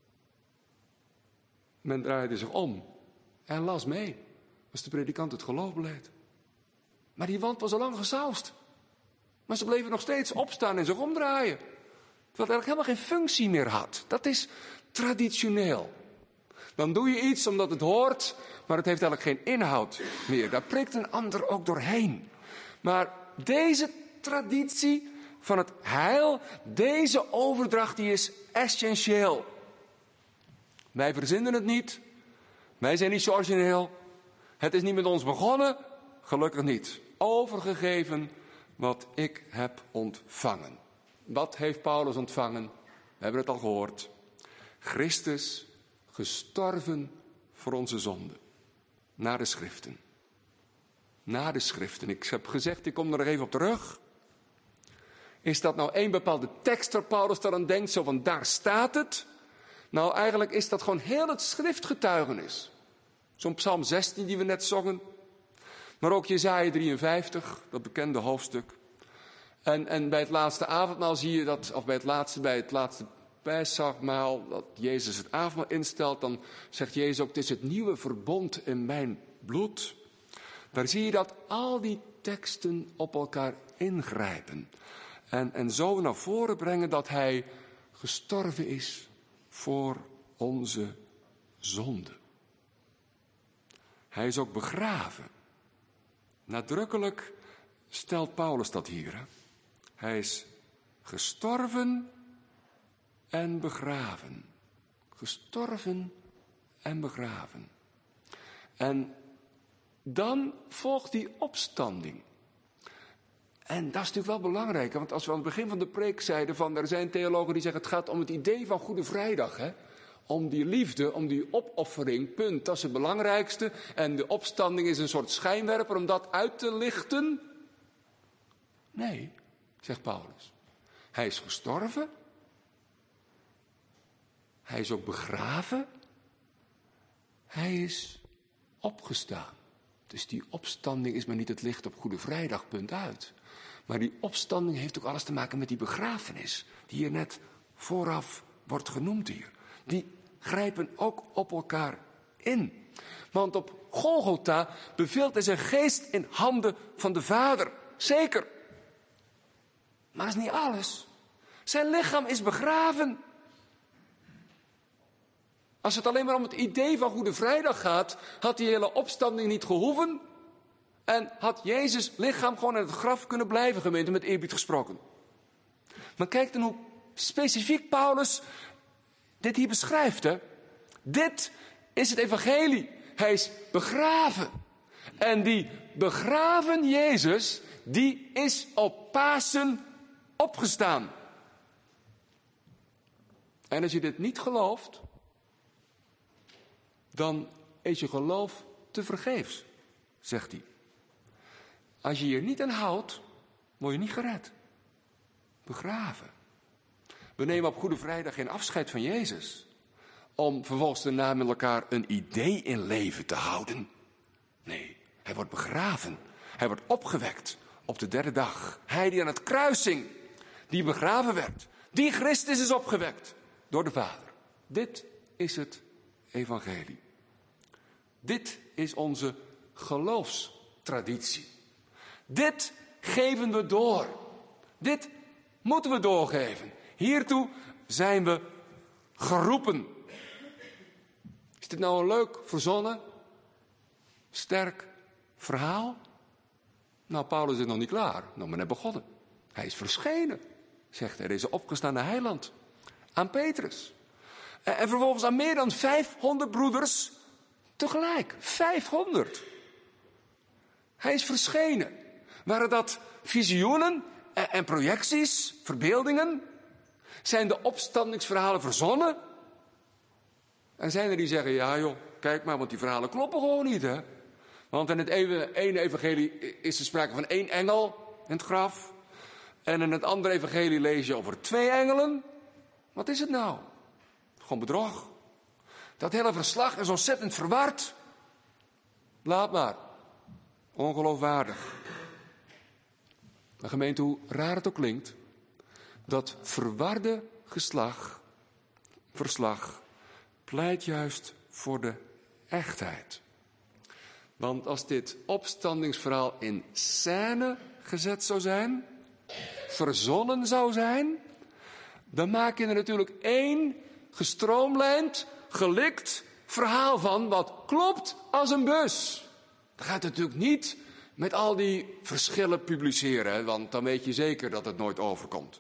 Men draaide zich om en las mee als de predikant het geloof beleed. Maar die wand was al lang gesausd. Maar ze bleven nog steeds opstaan en zich omdraaien. Wat eigenlijk helemaal geen functie meer had. Dat is traditioneel. Dan doe je iets omdat het hoort, maar het heeft eigenlijk geen inhoud meer. Daar prikt een ander ook doorheen. Maar deze traditie van het heil, deze overdracht, die is essentieel. Wij verzinnen het niet. Wij zijn niet zo origineel. Het is niet met ons begonnen. Gelukkig niet. Overgegeven wat ik heb ontvangen. Wat heeft Paulus ontvangen? We hebben het al gehoord. Christus gestorven voor onze zonden. Na de schriften. Na de schriften. Ik heb gezegd, ik kom er nog even op terug. Is dat nou één bepaalde tekst waar Paulus daaraan denkt, zo van daar staat het? Nou, eigenlijk is dat gewoon heel het schriftgetuigenis. Zo'n Psalm 16 die we net zongen. Maar ook Jesaja 53, dat bekende hoofdstuk. En bij het laatste avondmaal zie je dat, of bij het laatste Pesachmaal, dat Jezus het avondmaal instelt, dan zegt Jezus ook, het is het nieuwe verbond in mijn bloed. Daar zie je dat al die teksten op elkaar ingrijpen. En zo naar voren brengen dat hij gestorven is voor onze zonde. Hij is ook begraven. Nadrukkelijk stelt Paulus dat hier. Hè? Hij is gestorven en begraven. Gestorven en begraven. En dan volgt die opstanding. En dat is natuurlijk wel belangrijk. Want als we aan het begin van de preek zeiden van er zijn theologen die zeggen het gaat om het idee van Goede Vrijdag. Hè? Om die liefde, om die opoffering, punt. Dat is het belangrijkste. En de opstanding is een soort schijnwerper om dat uit te lichten. Nee, zegt Paulus. Hij is gestorven. Hij is ook begraven. Hij is opgestaan. Dus die opstanding is maar niet het licht op Goede Vrijdag, punt uit. Maar die opstanding heeft ook alles te maken met die begrafenis. Die hier net vooraf wordt genoemd hier. Die grijpen ook op elkaar in. Want op Golgotha beveelt hij zijn geest in handen van de Vader. Zeker. Maar dat is niet alles. Zijn lichaam is begraven. Als het alleen maar om het idee van Goede Vrijdag gaat, had die hele opstanding niet gehoeven. En had Jezus' lichaam gewoon in het graf kunnen blijven, gemeente, met eerbied gesproken. Maar kijk dan hoe specifiek Paulus dit hier beschrijft. Hè? Dit is het evangelie. Hij is begraven. En die begraven Jezus, die is op Pasen opgestaan. En als je dit niet gelooft, dan is je geloof te vergeefs, zegt hij. Als je hier niet aan houdt, word je niet gered. Begraven. We nemen op Goede Vrijdag geen afscheid van Jezus. Om vervolgens daarna met elkaar een idee in leven te houden. Nee, hij wordt begraven. Hij wordt opgewekt op de derde dag. Hij die aan het kruis hing, die begraven werd. Die Christus is opgewekt door de Vader. Dit is het evangelie. Dit is onze geloofstraditie. Dit geven we door. Dit moeten we doorgeven. Hiertoe zijn we geroepen. Is dit nou een leuk, verzonnen, sterk verhaal? Nou, Paulus is nog niet klaar. Nog maar net begonnen. Hij is verschenen, zegt hij, deze opgestaande heiland. Aan Petrus. En vervolgens aan meer dan 500 broeders tegelijk. 500. Hij is verschenen. Waren dat visioenen en projecties, verbeeldingen? Zijn de opstandingsverhalen verzonnen? En zijn er die zeggen, ja joh, kijk maar, want die verhalen kloppen gewoon niet, hè? Want in het ene evangelie is er sprake van 1 engel in het graf. En in het andere evangelie lees je over 2 engelen. Wat is het nou? Gewoon bedrog. Dat hele verslag is ontzettend verward. Laat maar. Ongeloofwaardig. Maar gemeente, hoe raar het ook klinkt, dat verwarde verslag pleit juist voor de echtheid. Want als dit opstandingsverhaal in scène gezet zou zijn, verzonnen zou zijn, dan maak je er natuurlijk één gestroomlijnd, gelikt verhaal van, wat klopt als een bus. Dan gaat het natuurlijk niet met al die verschillen publiceren, want dan weet je zeker dat het nooit overkomt.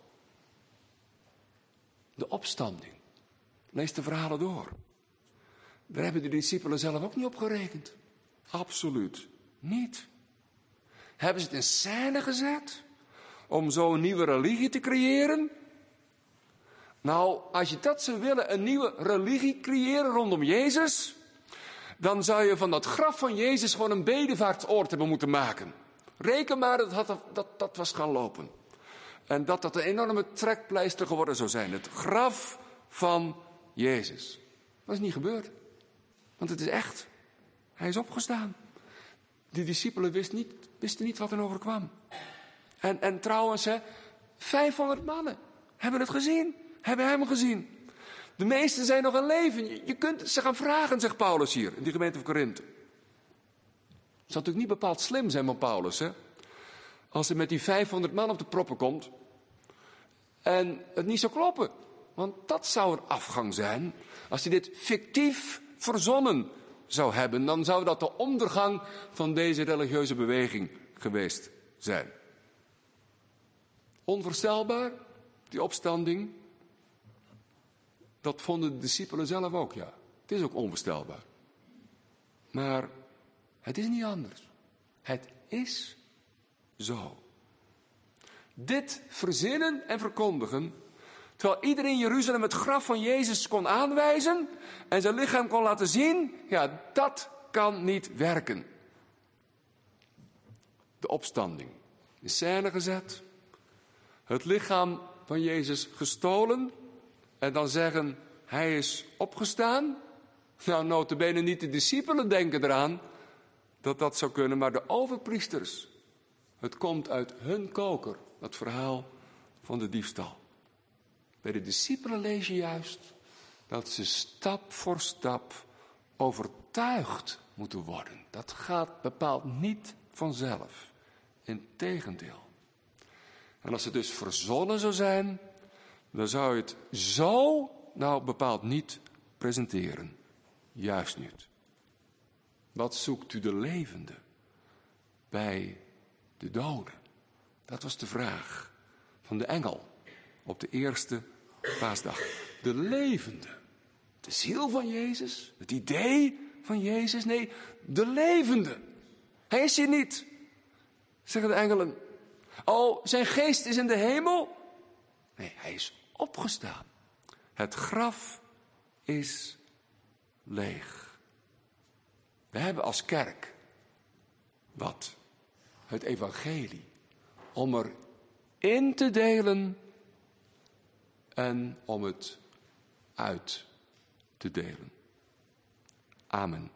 De opstanding. Lees de verhalen door. Daar hebben de discipelen zelf ook niet op gerekend. Absoluut niet. Hebben ze het in scène gezet om zo'n nieuwe religie te creëren? Nou, als je dat zou willen, een nieuwe religie creëren rondom Jezus, dan zou je van dat graf van Jezus gewoon een bedevaartsoord hebben moeten maken. Reken maar dat was gaan lopen. En dat een enorme trekpleister geworden zou zijn. Het graf van Jezus. Dat is niet gebeurd. Want het is echt. Hij is opgestaan. Die discipelen wisten niet wat er overkwam. En trouwens, 500 mannen hebben het gezien. Hebben hem gezien. De meesten zijn nog in leven. Je kunt ze gaan vragen, zegt Paulus hier in die gemeente van Korinthe. Het zal natuurlijk niet bepaald slim zijn van Paulus, hè? Als hij met die 500 man op de proppen komt en het niet zou kloppen. Want dat zou een afgang zijn. Als hij dit fictief verzonnen zou hebben, dan zou dat de ondergang van deze religieuze beweging geweest zijn. Onvoorstelbaar, die opstanding. Dat vonden de discipelen zelf ook, ja. Het is ook onvoorstelbaar. Maar het is niet anders. Het is zo. Dit verzinnen en verkondigen, terwijl iedereen in Jeruzalem het graf van Jezus kon aanwijzen en zijn lichaam kon laten zien, ja, dat kan niet werken. De opstanding. In scène gezet. Het lichaam van Jezus gestolen. En dan zeggen, hij is opgestaan. Nou, nota bene niet de discipelen denken eraan dat dat zou kunnen, maar de overpriesters. Het komt uit hun koker, dat verhaal van de diefstal. Bij de discipelen lees je juist dat ze stap voor stap overtuigd moeten worden. Dat gaat bepaald niet vanzelf. Integendeel. En als het dus verzonnen zou zijn, dan zou je het zo bepaald niet presenteren. Juist niet. Wat zoekt u de levende bij de doden? Dat was de vraag van de engel op de eerste paasdag. De levende. De ziel van Jezus. Het idee van Jezus. Nee, de levende. Hij is hier niet, zeggen de engelen. Oh, zijn geest is in de hemel. Nee, hij is opgestaan. Het graf is leeg. We hebben als kerk het evangelie om er in te delen en om het uit te delen. Amen.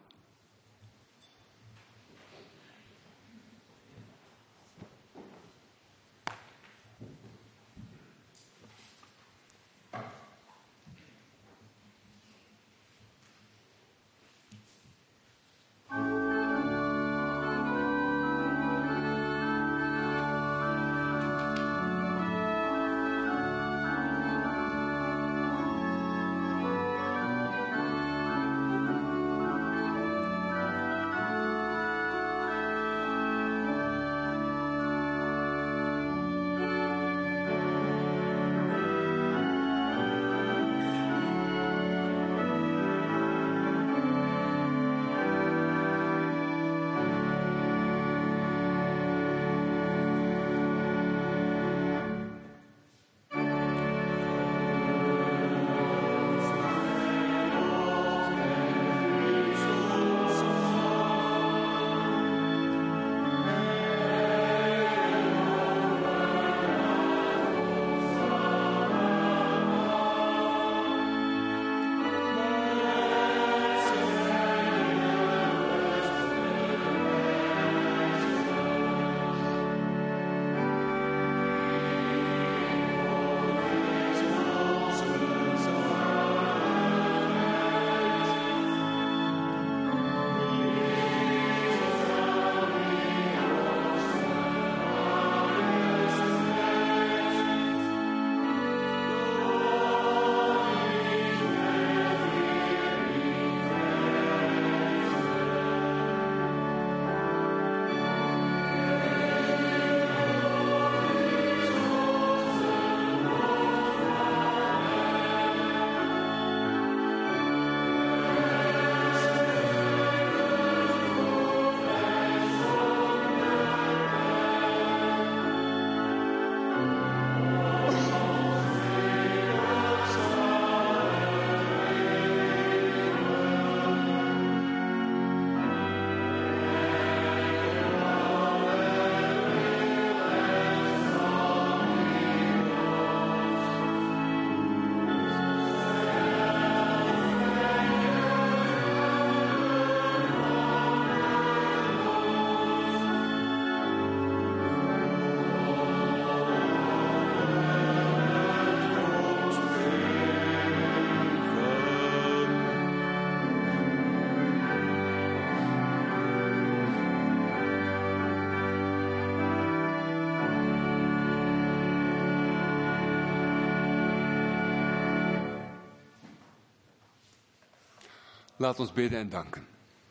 Laat ons bidden en danken.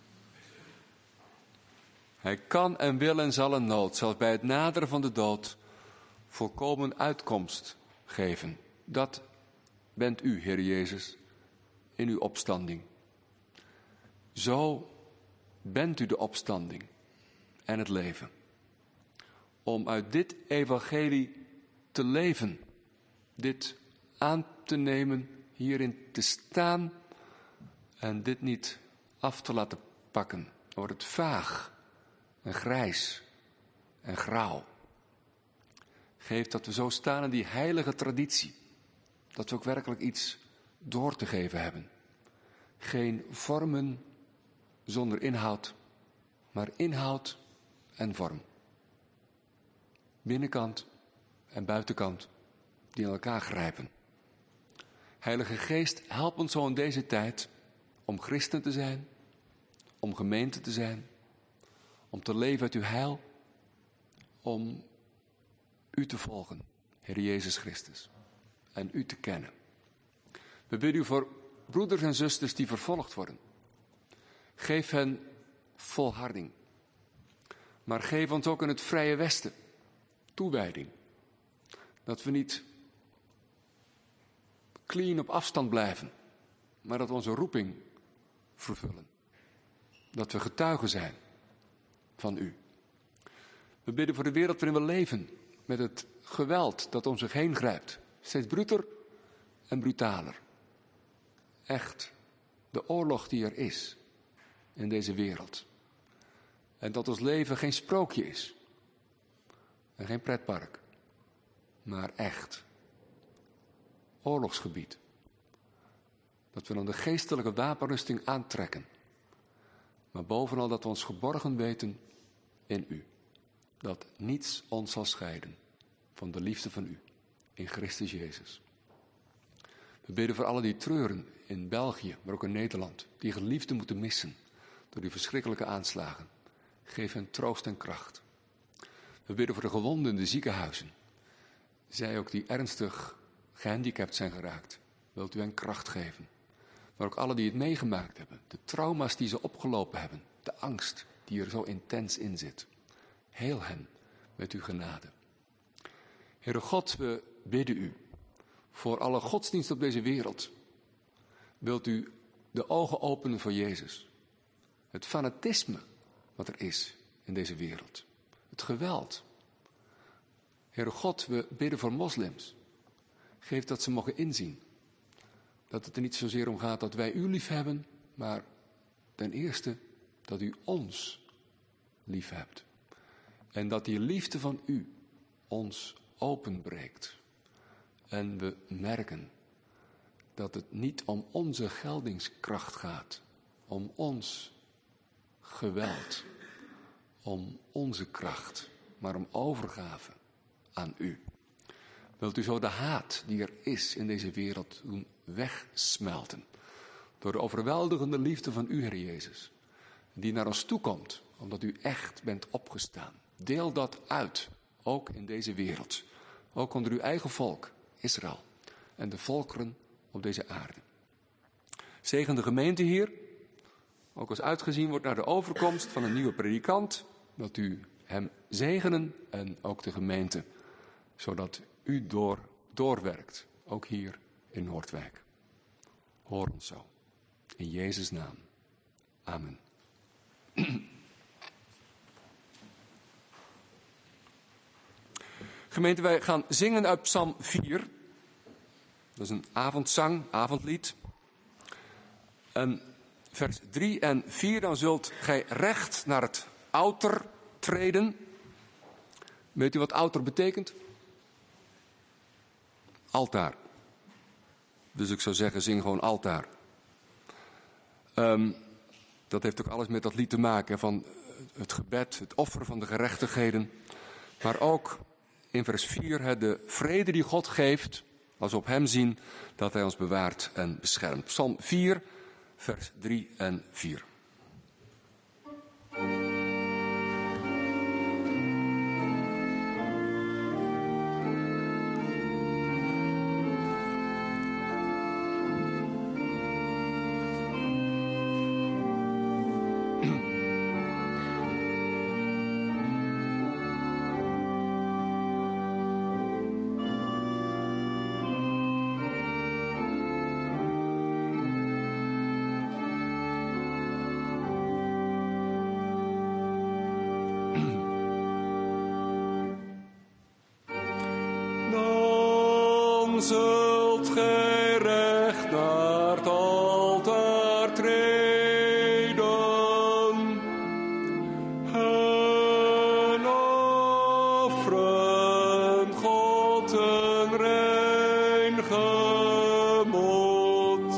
Hij kan en wil en zal een nood, zelfs bij het naderen van de dood, volkomen uitkomst geven. Dat bent u, Heer Jezus, in uw opstanding. Zo bent u de opstanding en het leven. Om uit dit evangelie te leven, dit aan te nemen, hierin te staan en dit niet af te laten pakken. Dan wordt het vaag en grijs en grauw. Geef dat we zo staan in die heilige traditie, dat we ook werkelijk iets door te geven hebben. Geen vormen zonder inhoud, maar inhoud en vorm. Binnenkant en buitenkant die in elkaar grijpen. Heilige Geest, help ons zo in deze tijd om christen te zijn, om gemeente te zijn, om te leven uit uw heil, om u te volgen, Heer Jezus Christus, en u te kennen. We bidden u voor broeders en zusters die vervolgd worden. Geef hen volharding, maar geef ons ook in het Vrije Westen toewijding. Dat we niet clean op afstand blijven, maar dat we onze roeping vervullen. Dat we getuigen zijn van u. We bidden voor de wereld waarin we leven, met het geweld dat om zich heen grijpt. Steeds bruter en brutaler. Echt, de oorlog die er is in deze wereld. En dat ons leven geen sprookje is. En geen pretpark. Maar echt. Oorlogsgebied. Dat we dan de geestelijke wapenrusting aantrekken. Maar bovenal dat we ons geborgen weten in u. Dat niets ons zal scheiden van de liefde van u. In Christus Jezus. We bidden voor allen die treuren in België, maar ook in Nederland. Die geliefden moeten missen door die verschrikkelijke aanslagen. Geef hen troost en kracht. We bidden voor de gewonden in de ziekenhuizen. Zij ook die ernstig gehandicapt zijn geraakt. Wilt u hen kracht geven. Maar ook alle die het meegemaakt hebben. De trauma's die ze opgelopen hebben. De angst die er zo intens in zit. Heel hen met uw genade. Heere God, we bidden u voor alle godsdienst op deze wereld. Wilt u de ogen openen voor Jezus. Het fanatisme wat er is in deze wereld. Het geweld. Heere God, we bidden voor moslims. Geef dat ze mogen inzien. Dat het er niet zozeer om gaat dat wij u lief hebben, maar ten eerste dat u ons lief hebt. En dat die liefde van u ons openbreekt. En we merken dat het niet om onze geldingskracht gaat, om ons geweld, om onze kracht, maar om overgave aan u. Wilt u zo de haat die er is in deze wereld doen wegsmelten, door de overweldigende liefde van u, Heer Jezus, die naar ons toekomt, omdat u echt bent opgestaan. Deel dat uit, ook in deze wereld, ook onder uw eigen volk, Israël, en de volkeren op deze aarde. Zegen de gemeente hier, ook als uitgezien wordt naar de overkomst van een nieuwe predikant, dat u hem zegenen en ook de gemeente, zodat u doorwerkt, ook hier in Noordwijk. Hoor ons zo. In Jezus' naam. Amen. Gemeente, wij gaan zingen uit Psalm 4. Dat is een avondzang, avondlied. En vers 3 en 4, dan zult gij recht naar het outer treden. Weet u wat outer betekent? Altaar. Dus ik zou zeggen, zing gewoon altaar. Dat heeft ook alles met dat lied te maken van het gebed, het offer van de gerechtigheden. Maar ook in vers 4, de vrede die God geeft, als we op hem zien, dat hij ons bewaart en beschermt. Psalm 4, vers 3 en 4. Zult gij recht naar het altaar treden en offeren God een rein gemoed.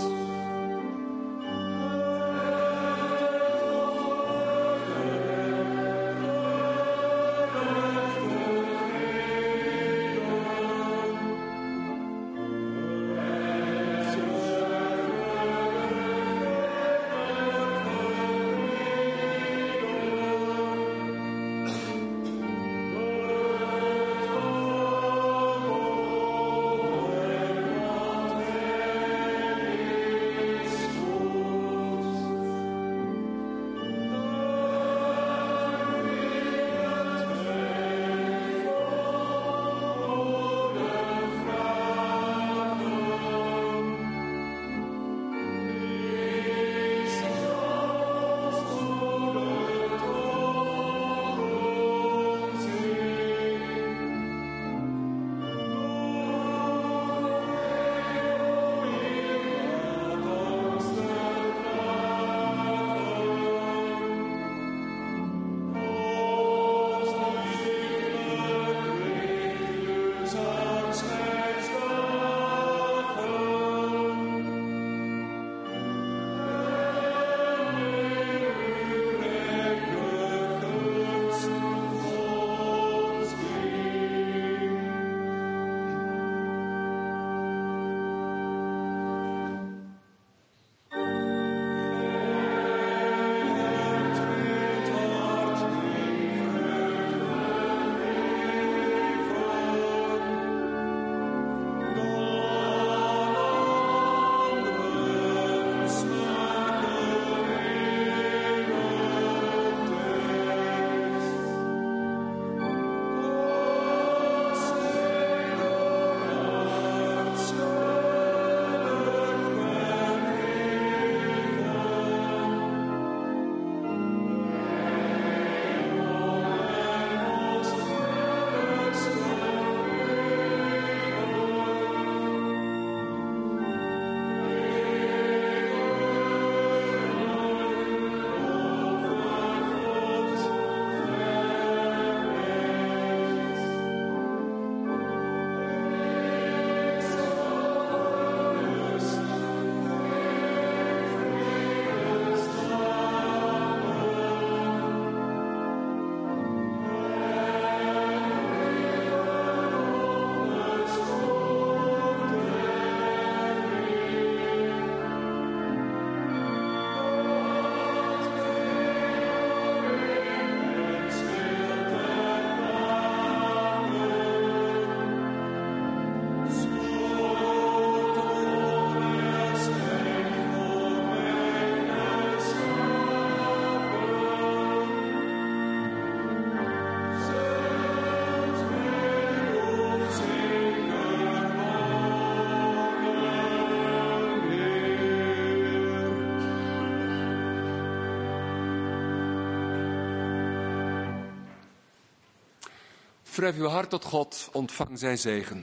Verhef uw hart tot God, ontvang zijn zegen.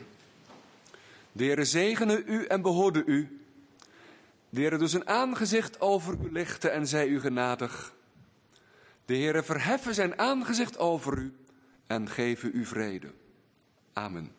De Heere zegene u en behoede u. De Heere doet zijn aangezicht over u lichten en zij u genadig. De Heere verheffen zijn aangezicht over u en geven u vrede. Amen.